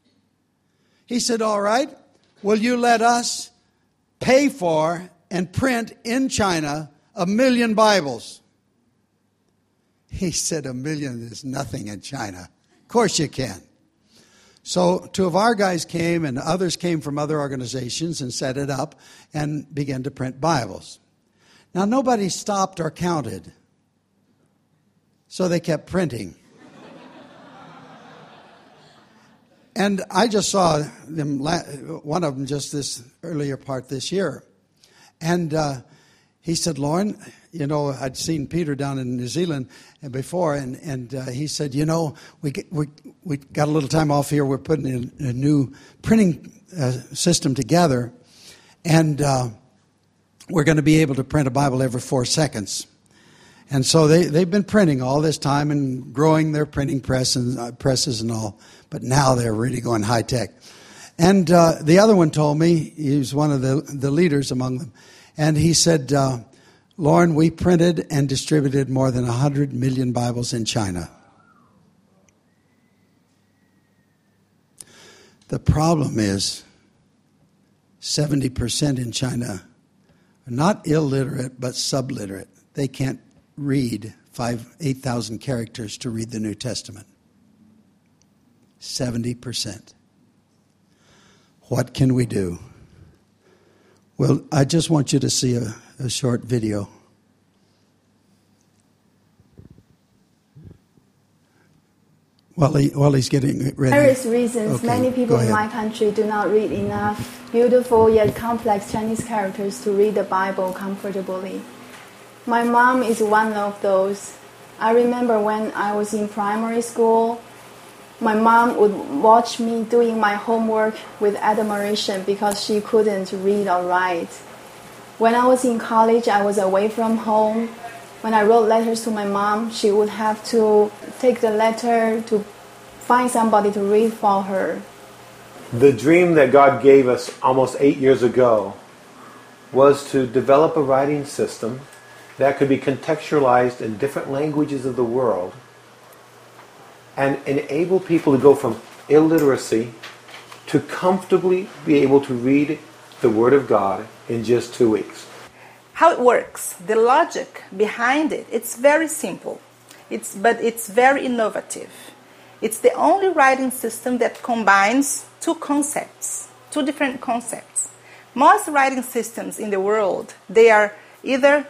He said, "All right, will you let us pay for and print in China a million Bibles?" He said, "A million is nothing in China." Of course you can. So two of our guys came, and others came from other organizations and set it up and began to print Bibles. Now, nobody stopped or counted, so they kept printing. And I just saw them, one of them just this earlier part this year. And uh, he said, "Lauren, you know, I'd seen Peter down in New Zealand before, and, and uh, he said, you know, we, get, we we got a little time off here. We're putting in a new printing uh, system together, and uh, we're going to be able to print a Bible every four seconds. And so they, they've been printing all this time and growing their printing press and uh, presses and all, but now they're really going high-tech. And uh, the other one told me, he was one of the, the leaders among them, and he said, uh, "Lauren, we printed and distributed more than one hundred million Bibles in China." The problem is seventy percent in China are not illiterate but subliterate. They can't read five, eight thousand characters to read the New Testament. seventy percent. What can we do? Well, I just want you to see a, a short video. While, he, while he's getting ready. Various reasons, okay, many people in my country do not read enough beautiful yet complex Chinese characters to read the Bible comfortably. My mom is one of those. I remember when I was in primary school, my mom would watch me doing my homework with admiration because she couldn't read or write. When I was in college, I was away from home. When I wrote letters to my mom, she would have to take the letter to find somebody to read for her. The dream that God gave us almost eight years ago was to develop a writing system that could be contextualized in different languages of the world and enable people to go from illiteracy to comfortably be able to read the Word of God in just two weeks. How it works, the logic behind it, it's very simple, it's, but it's very innovative. It's the only writing system that combines two concepts, two different concepts. Most writing systems in the world, they are either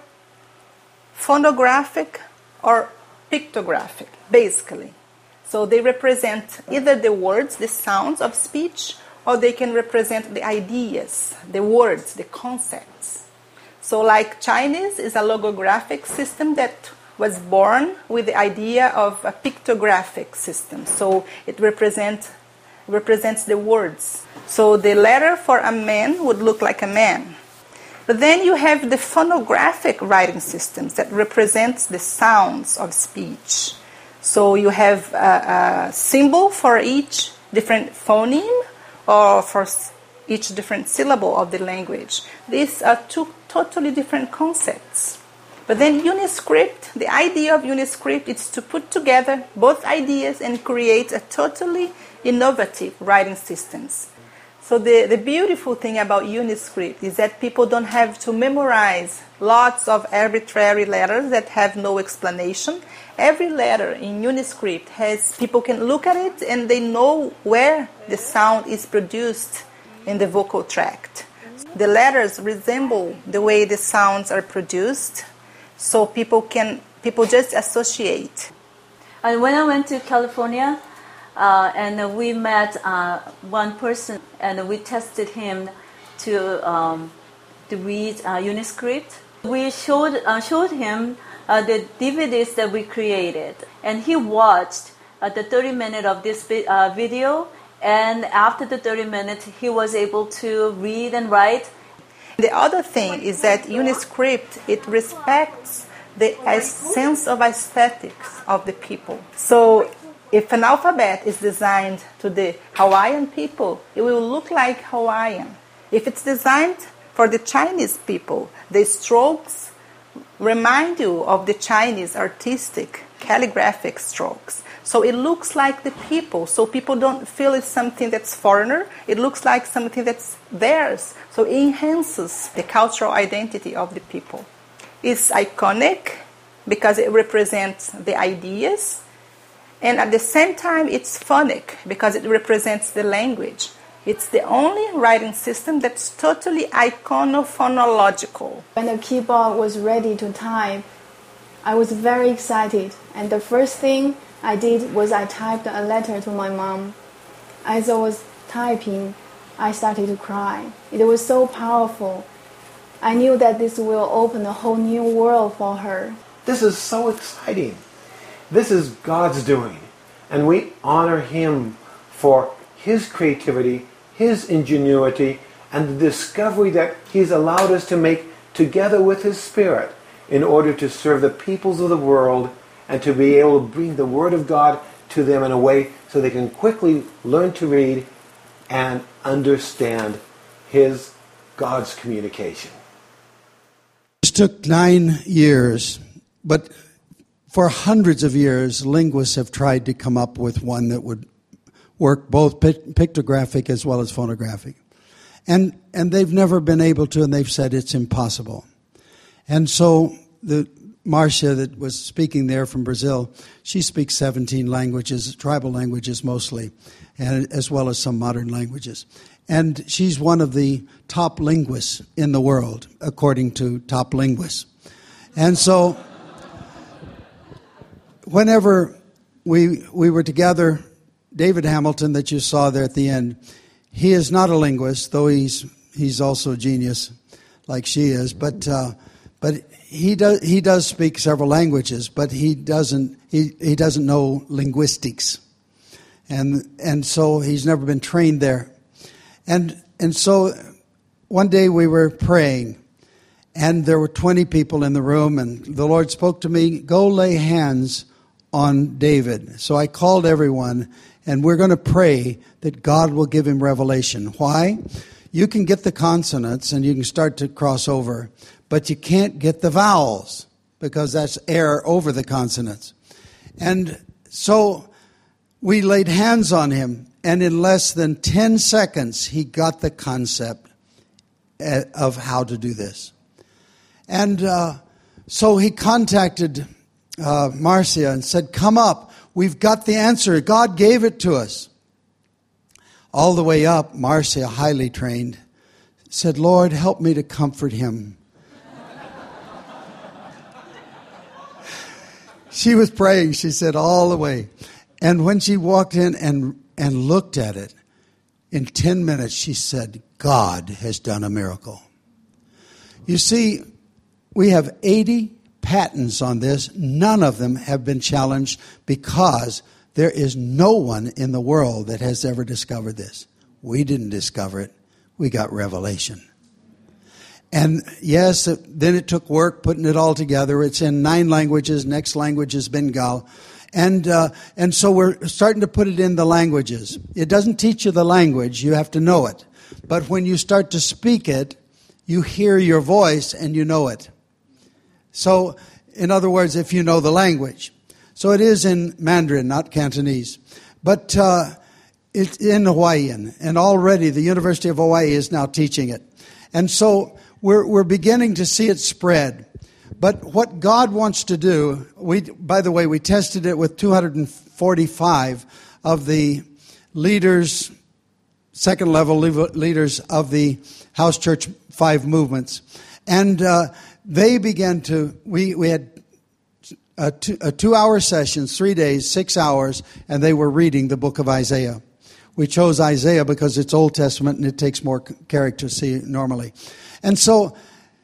phonographic or pictographic, basically. So they represent either the words, the sounds of speech, or they can represent the ideas, the words, the concepts. So like Chinese is a logographic system that was born with the idea of a pictographic system. So it represent, represents the words. So the letter for a man would look like a man. But then you have the phonographic writing systems that represents the sounds of speech. So you have a, a symbol for each different phoneme or for each different syllable of the language. These are two totally different concepts. But then Uniscript, the idea of Uniscript is to put together both ideas and create a totally innovative writing systems. So the, the beautiful thing about Uniscript is that people don't have to memorize lots of arbitrary letters that have no explanation. Every letter in Uniscript has, people can look at it and they know where the sound is produced in the vocal tract. The letters resemble the way the sounds are produced, so people can people just associate. And when I went to California, uh, and we met uh, one person, and we tested him to um, to read uh, Uniscript. We showed uh, showed him uh, the D V Ds that we created, and he watched uh, the thirty minute of this uh, video. And after the thirty minutes, he was able to read and write. The other thing is that Uniscript, it respects the sense of aesthetics of the people. So if an alphabet is designed to the Hawaiian people, it will look like Hawaiian. If it's designed for the Chinese people, the strokes remind you of the Chinese artistic calligraphic strokes. So it looks like the people, so people don't feel it's something that's foreigner. It looks like something that's theirs. So it enhances the cultural identity of the people. It's iconic because it represents the ideas, and at the same time it's phonic because it represents the language. It's the only writing system that's totally iconophonological. When the keyboard was ready to type, I was very excited, and the first thing I did was I typed a letter to my mom. As I was typing, I started to cry. It was so powerful. I knew that this will open a whole new world for her. This is so exciting. This is God's doing. And we honor Him for His creativity, His ingenuity, and the discovery that He's allowed us to make together with His Spirit in order to serve the peoples of the world and to be able to bring the Word of God to them in a way so they can quickly learn to read and understand His, God's communication. This took nine years, but for hundreds of years, linguists have tried to come up with one that would work, both pictographic as well as phonographic. And and they've never been able to, and they've said it's impossible. And so the Marcia that was speaking there from Brazil, she speaks seventeen languages, tribal languages mostly, and as well as some modern languages. And she's one of the top linguists in the world, according to Top Linguists. And so whenever we we were together, David Hamilton that you saw there at the end, he is not a linguist, though he's he's also a genius like she is, but uh, but he does he does speak several languages, but he doesn't he, he doesn't know linguistics. And and so he's never been trained there. And and so one day we were praying, and there were twenty people in the room, and the Lord spoke to me, go lay hands on David. So I called everyone, and we're going to pray that God will give him revelation. Why? You can get the consonants and you can start to cross over, but you can't get the vowels because that's air over the consonants. And so we laid hands on him, and in less than ten seconds, he got the concept of how to do this. And uh, so he contacted uh, Marcia and said, come up. We've got the answer. God gave it to us. All the way up, Marcia, highly trained, said, Lord, help me to comfort him. She was praying, she said, all the way. And when she walked in and, and looked at it, in ten minutes, she said, God has done a miracle. You see, we have eighty patents on this. None of them have been challenged because there is no one in the world that has ever discovered this. We didn't discover it. We got revelation. And yes, then it took work putting it all together. It's in nine languages. Next language is Bengal. And uh, and so we're starting to put it in the languages. It doesn't teach you the language. You have to know it. But when you start to speak it, you hear your voice and you know it. So, in other words, if you know the language. So it is in Mandarin, not Cantonese. But uh, it's in Hawaiian. And already the University of Hawaii is now teaching it. And so we're we're beginning to see it spread. But what God wants to do, we by the way, we tested it with two hundred forty-five of the leaders, second level leaders of the House Church Five movements. And uh, they began to, we, we had a two, a two-hour sessions, three days, six hours, and they were reading the book of Isaiah. We chose Isaiah because it's Old Testament and it takes more character to see normally. And so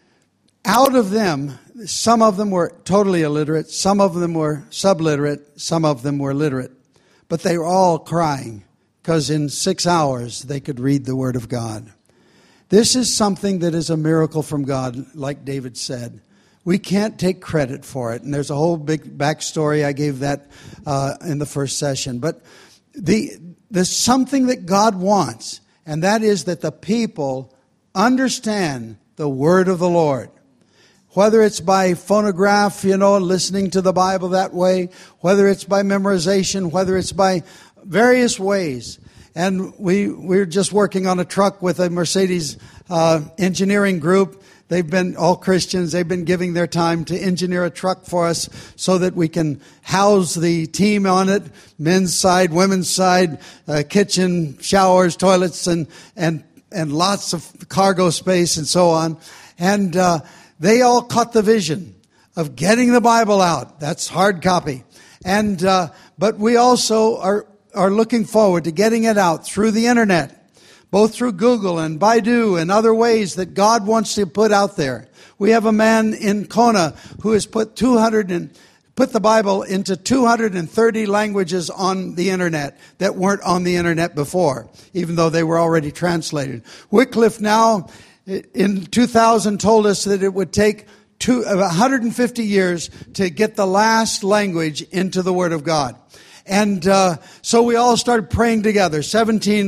out of them, some of them were totally illiterate, some of them were subliterate, some of them were literate. But they were all crying because in six hours they could read the Word of God. This is something that is a miracle from God, like David said. We can't take credit for it. And there's a whole big backstory. I gave that uh, in the first session. But the there's something that God wants, and that is that the people understand the Word of the Lord. Whether it's by phonograph, you know, listening to the Bible that way, whether it's by memorization, whether it's by various ways. And we, we're just working on a truck with a Mercedes uh, engineering group. They've been all Christians. They've been giving their time to engineer a truck for us so that we can house the team on it, men's side, women's side, uh, kitchen, showers, toilets, and and and lots of cargo space and so on. And uh, they all caught the vision of getting the Bible out. That's hard copy. And uh, but we also are. are looking forward to getting it out through the internet, both through Google and Baidu and other ways that God wants to put out there. We have a man in Kona who has put two hundred and put the Bible into two hundred thirty languages on the internet that weren't on the internet before, even though they were already translated. Wycliffe now in two thousand told us that it would take two, one hundred fifty years to get the last language into the Word of God. And uh, so we all started praying together. seventeen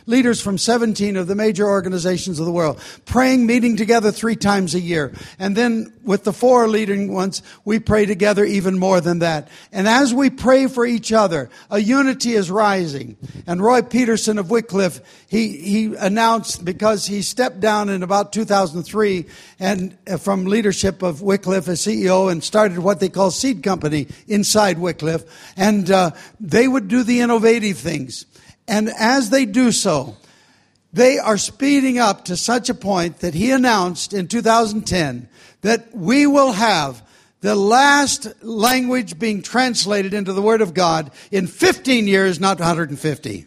leaders from seventeen of the major organizations of the world, praying, meeting together three times a year. And then with the four leading ones, we pray together even more than that. And as we pray for each other, a unity is rising. And Roy Peterson of Wycliffe, he, he announced, because he stepped down in about two thousand three and from leadership of Wycliffe as C E O and started what they call Seed Company inside Wycliffe. And uh, they would do the innovative things. And as they do so, they are speeding up to such a point that he announced in two thousand ten that we will have the last language being translated into the Word of God in fifteen years, not one hundred fifty.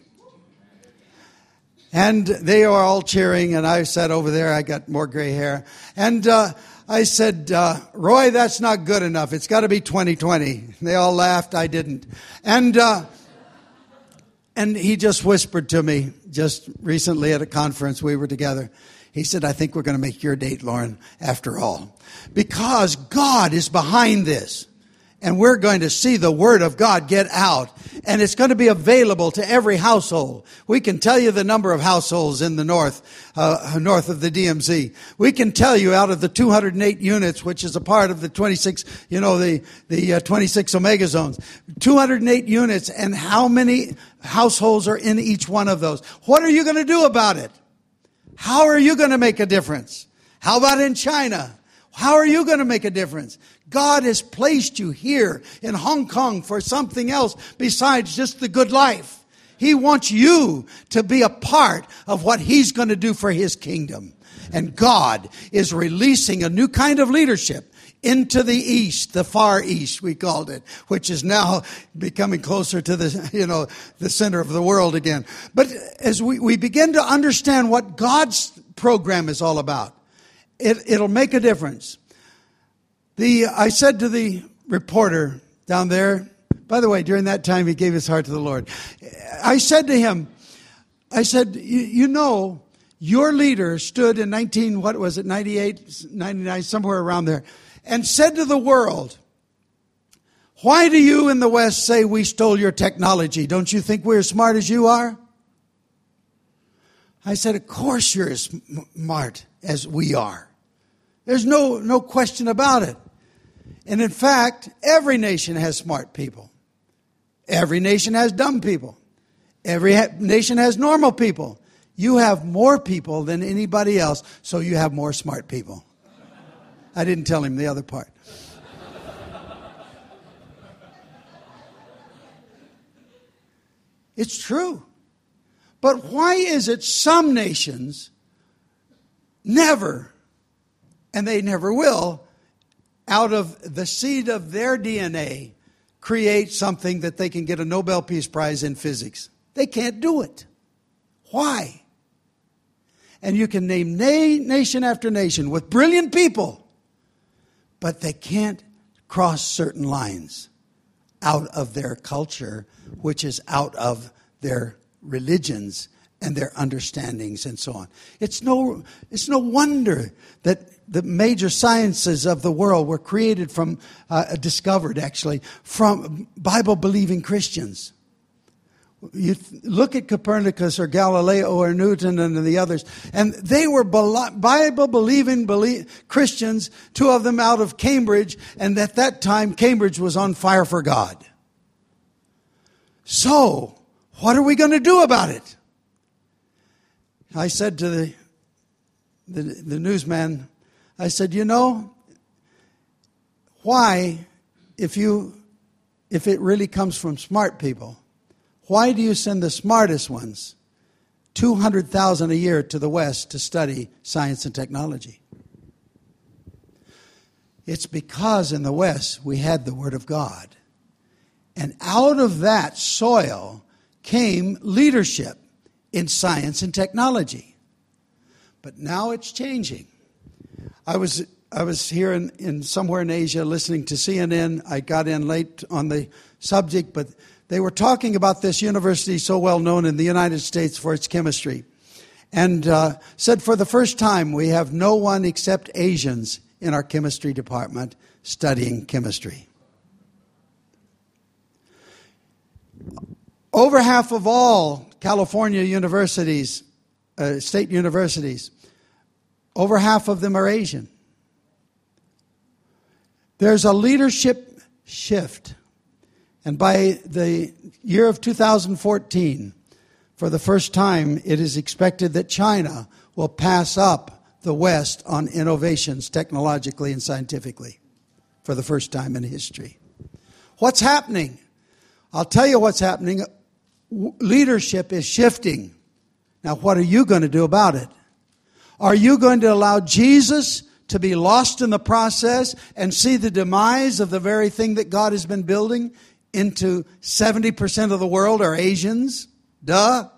And they are all cheering, and I sat over there, I got more gray hair. And uh, I said, uh, Roy, that's not good enough. It's got to be twenty twenty. They all laughed, I didn't. And... Uh, And he just whispered to me just recently at a conference we were together. He said, I think we're going to make your date, Lauren, after all. Because God is behind this. And we're going to see the Word of God get out. And it's going to be available to every household. We can tell you the number of households in the north, uh, north of the D M Z. We can tell you out of the two hundred eight units, which is a part of the twenty-six, you know, the, the uh, twenty-six Omega zones. two hundred eight units, and how many households are in each one of those. What are you going to do about it? How are you going to make a difference? How about in China? How are you going to make a difference? God has placed you here in Hong Kong for something else besides just the good life. He wants you to be a part of what He's going to do for His kingdom. And God is releasing a new kind of leadership into the east, the far east, we called it, which is now becoming closer to the, you know, the center of the world again. But as we, we begin to understand what God's program is all about, it, it'll make a difference. The, I said to the reporter down there, by the way, during that time, he gave his heart to the Lord. I said to him, I said, you, you know, your leader stood in nineteen, what was it, ninety-eight, ninety-nine, somewhere around there, and said to the world, why do you in the West say we stole your technology? Don't you think we're as smart as you are? I said, of course you're as smart as we are. There's no, no question about it. And in fact, every nation has smart people. Every nation has dumb people. Every ha- nation has normal people. You have more people than anybody else, so you have more smart people. I didn't tell him the other part. It's true. But why is it some nations never, and they never will, out of the seed of their D N A, create something that they can get a Nobel Peace Prize in physics? They can't do it. Why? And you can name na- nation after nation with brilliant people, but they can't cross certain lines out of their culture, which is out of their religions and their understandings and so on. It's no, it's no wonder that the major sciences of the world were created from, uh, discovered actually, from Bible-believing Christians. You th- look at Copernicus or Galileo or Newton and the others, and they were Bible-believing believe- Christians, two of them out of Cambridge, and at that time Cambridge was on fire for God. So, what are we going to do about it? I said to the, the, the newsman, I said, you know, why, if you, if it really comes from smart people, why do you send the smartest ones, two hundred thousand a year, to the West to study science and technology? It's because in the West we had the Word of God. And out of that soil came leadership in science and technology. But now it's changing. I was I was here in, in somewhere in Asia listening to C N N. I got in late on the subject, but they were talking about this university so well known in the United States for its chemistry. And uh, said for the first time we have no one except Asians in our chemistry department studying chemistry. Over half of all California universities, uh, state universities, over half of them are Asian. There's a leadership shift. And by the year of two thousand fourteen, for the first time, it is expected that China will pass up the West on innovations technologically and scientifically for the first time in history. What's happening? I'll tell you what's happening. Leadership is shifting. Now, what are you going to do about it? Are you going to allow Jesus to be lost in the process and see the demise of the very thing that God has been building into seventy percent of the world are Asians? Duh.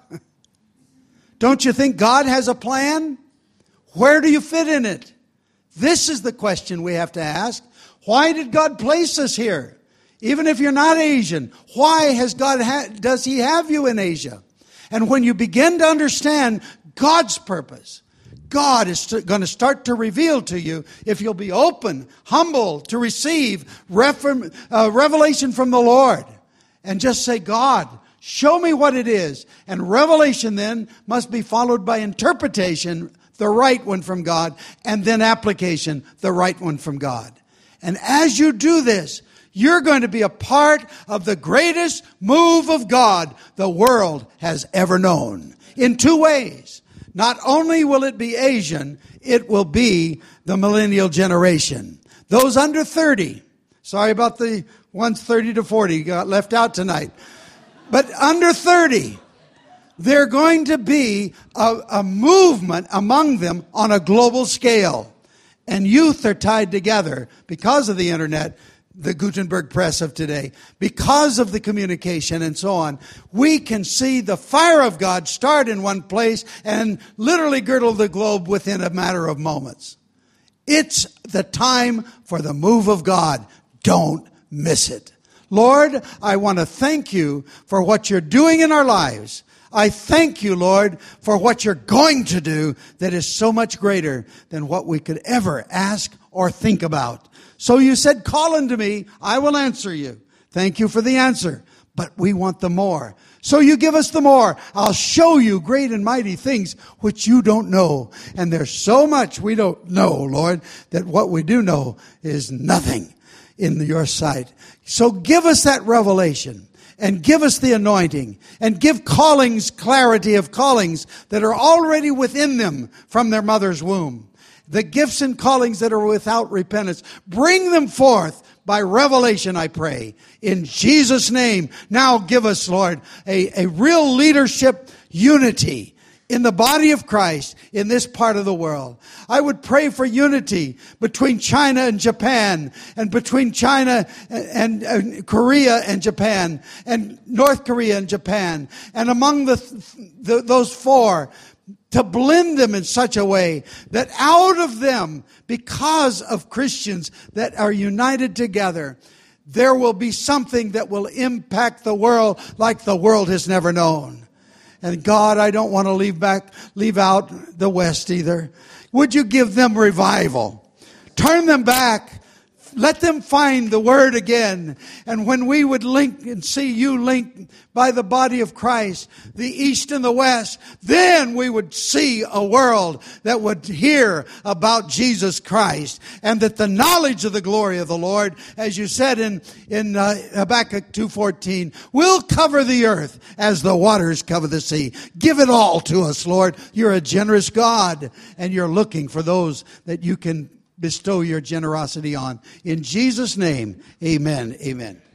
Don't you think God has a plan? Where do you fit in it? This is the question we have to ask. Why did God place us here? Even if you're not Asian, why has God ha- does He have you in Asia? And when you begin to understand God's purpose, God is st- going to start to reveal to you, if you'll be open, humble to receive refer- uh, revelation from the Lord. And just say, God, show me what it is. And revelation then must be followed by interpretation, the right one from God, and then application, the right one from God. And as you do this, you're going to be a part of the greatest move of God the world has ever known. In two ways. Not only will it be Asian, it will be the millennial generation. Those under thirty. Sorry about the ones thirty to forty got left out tonight. But under thirty, they're going to be a, a movement among them on a global scale. And youth are tied together because of the internet, the Gutenberg press of today, because of the communication and so on. We can see the fire of God start in one place and literally girdle the globe within a matter of moments. It's the time for the move of God. Don't miss it. Lord, I want to thank you for what you're doing in our lives. I thank you, Lord, for what you're going to do that is so much greater than what we could ever ask or think about. So you said, call unto me, I will answer you. Thank you for the answer, but we want the more. So you give us the more. I'll show you great and mighty things which you don't know. And there's so much we don't know, Lord, that what we do know is nothing in your sight. So give us that revelation. And give us the anointing. And give callings clarity of callings that are already within them from their mother's womb. The gifts and callings that are without repentance. Bring them forth by revelation, I pray. In Jesus' name. Now give us, Lord, a, a real leadership unity in the body of Christ in this part of the world. I would pray for unity between China and Japan, and between China and, and, and Korea and Japan, and North Korea and Japan, and among the, the those four, to blend them in such a way that out of them, because of Christians that are united together, there will be something that will impact the world like the world has never known. And God, I don't want to leave back, leave out the West either. Would you give them revival? Turn them back. Let them find the Word again. And when we would link and see you linked by the body of Christ, the East and the West, then we would see a world that would hear about Jesus Christ, and that the knowledge of the glory of the Lord, as you said in, in uh, Habakkuk two fourteen, will cover the earth as the waters cover the sea. Give it all to us, Lord. You're a generous God, and you're looking for those that you can bestow your generosity on. In Jesus' name, amen. Amen.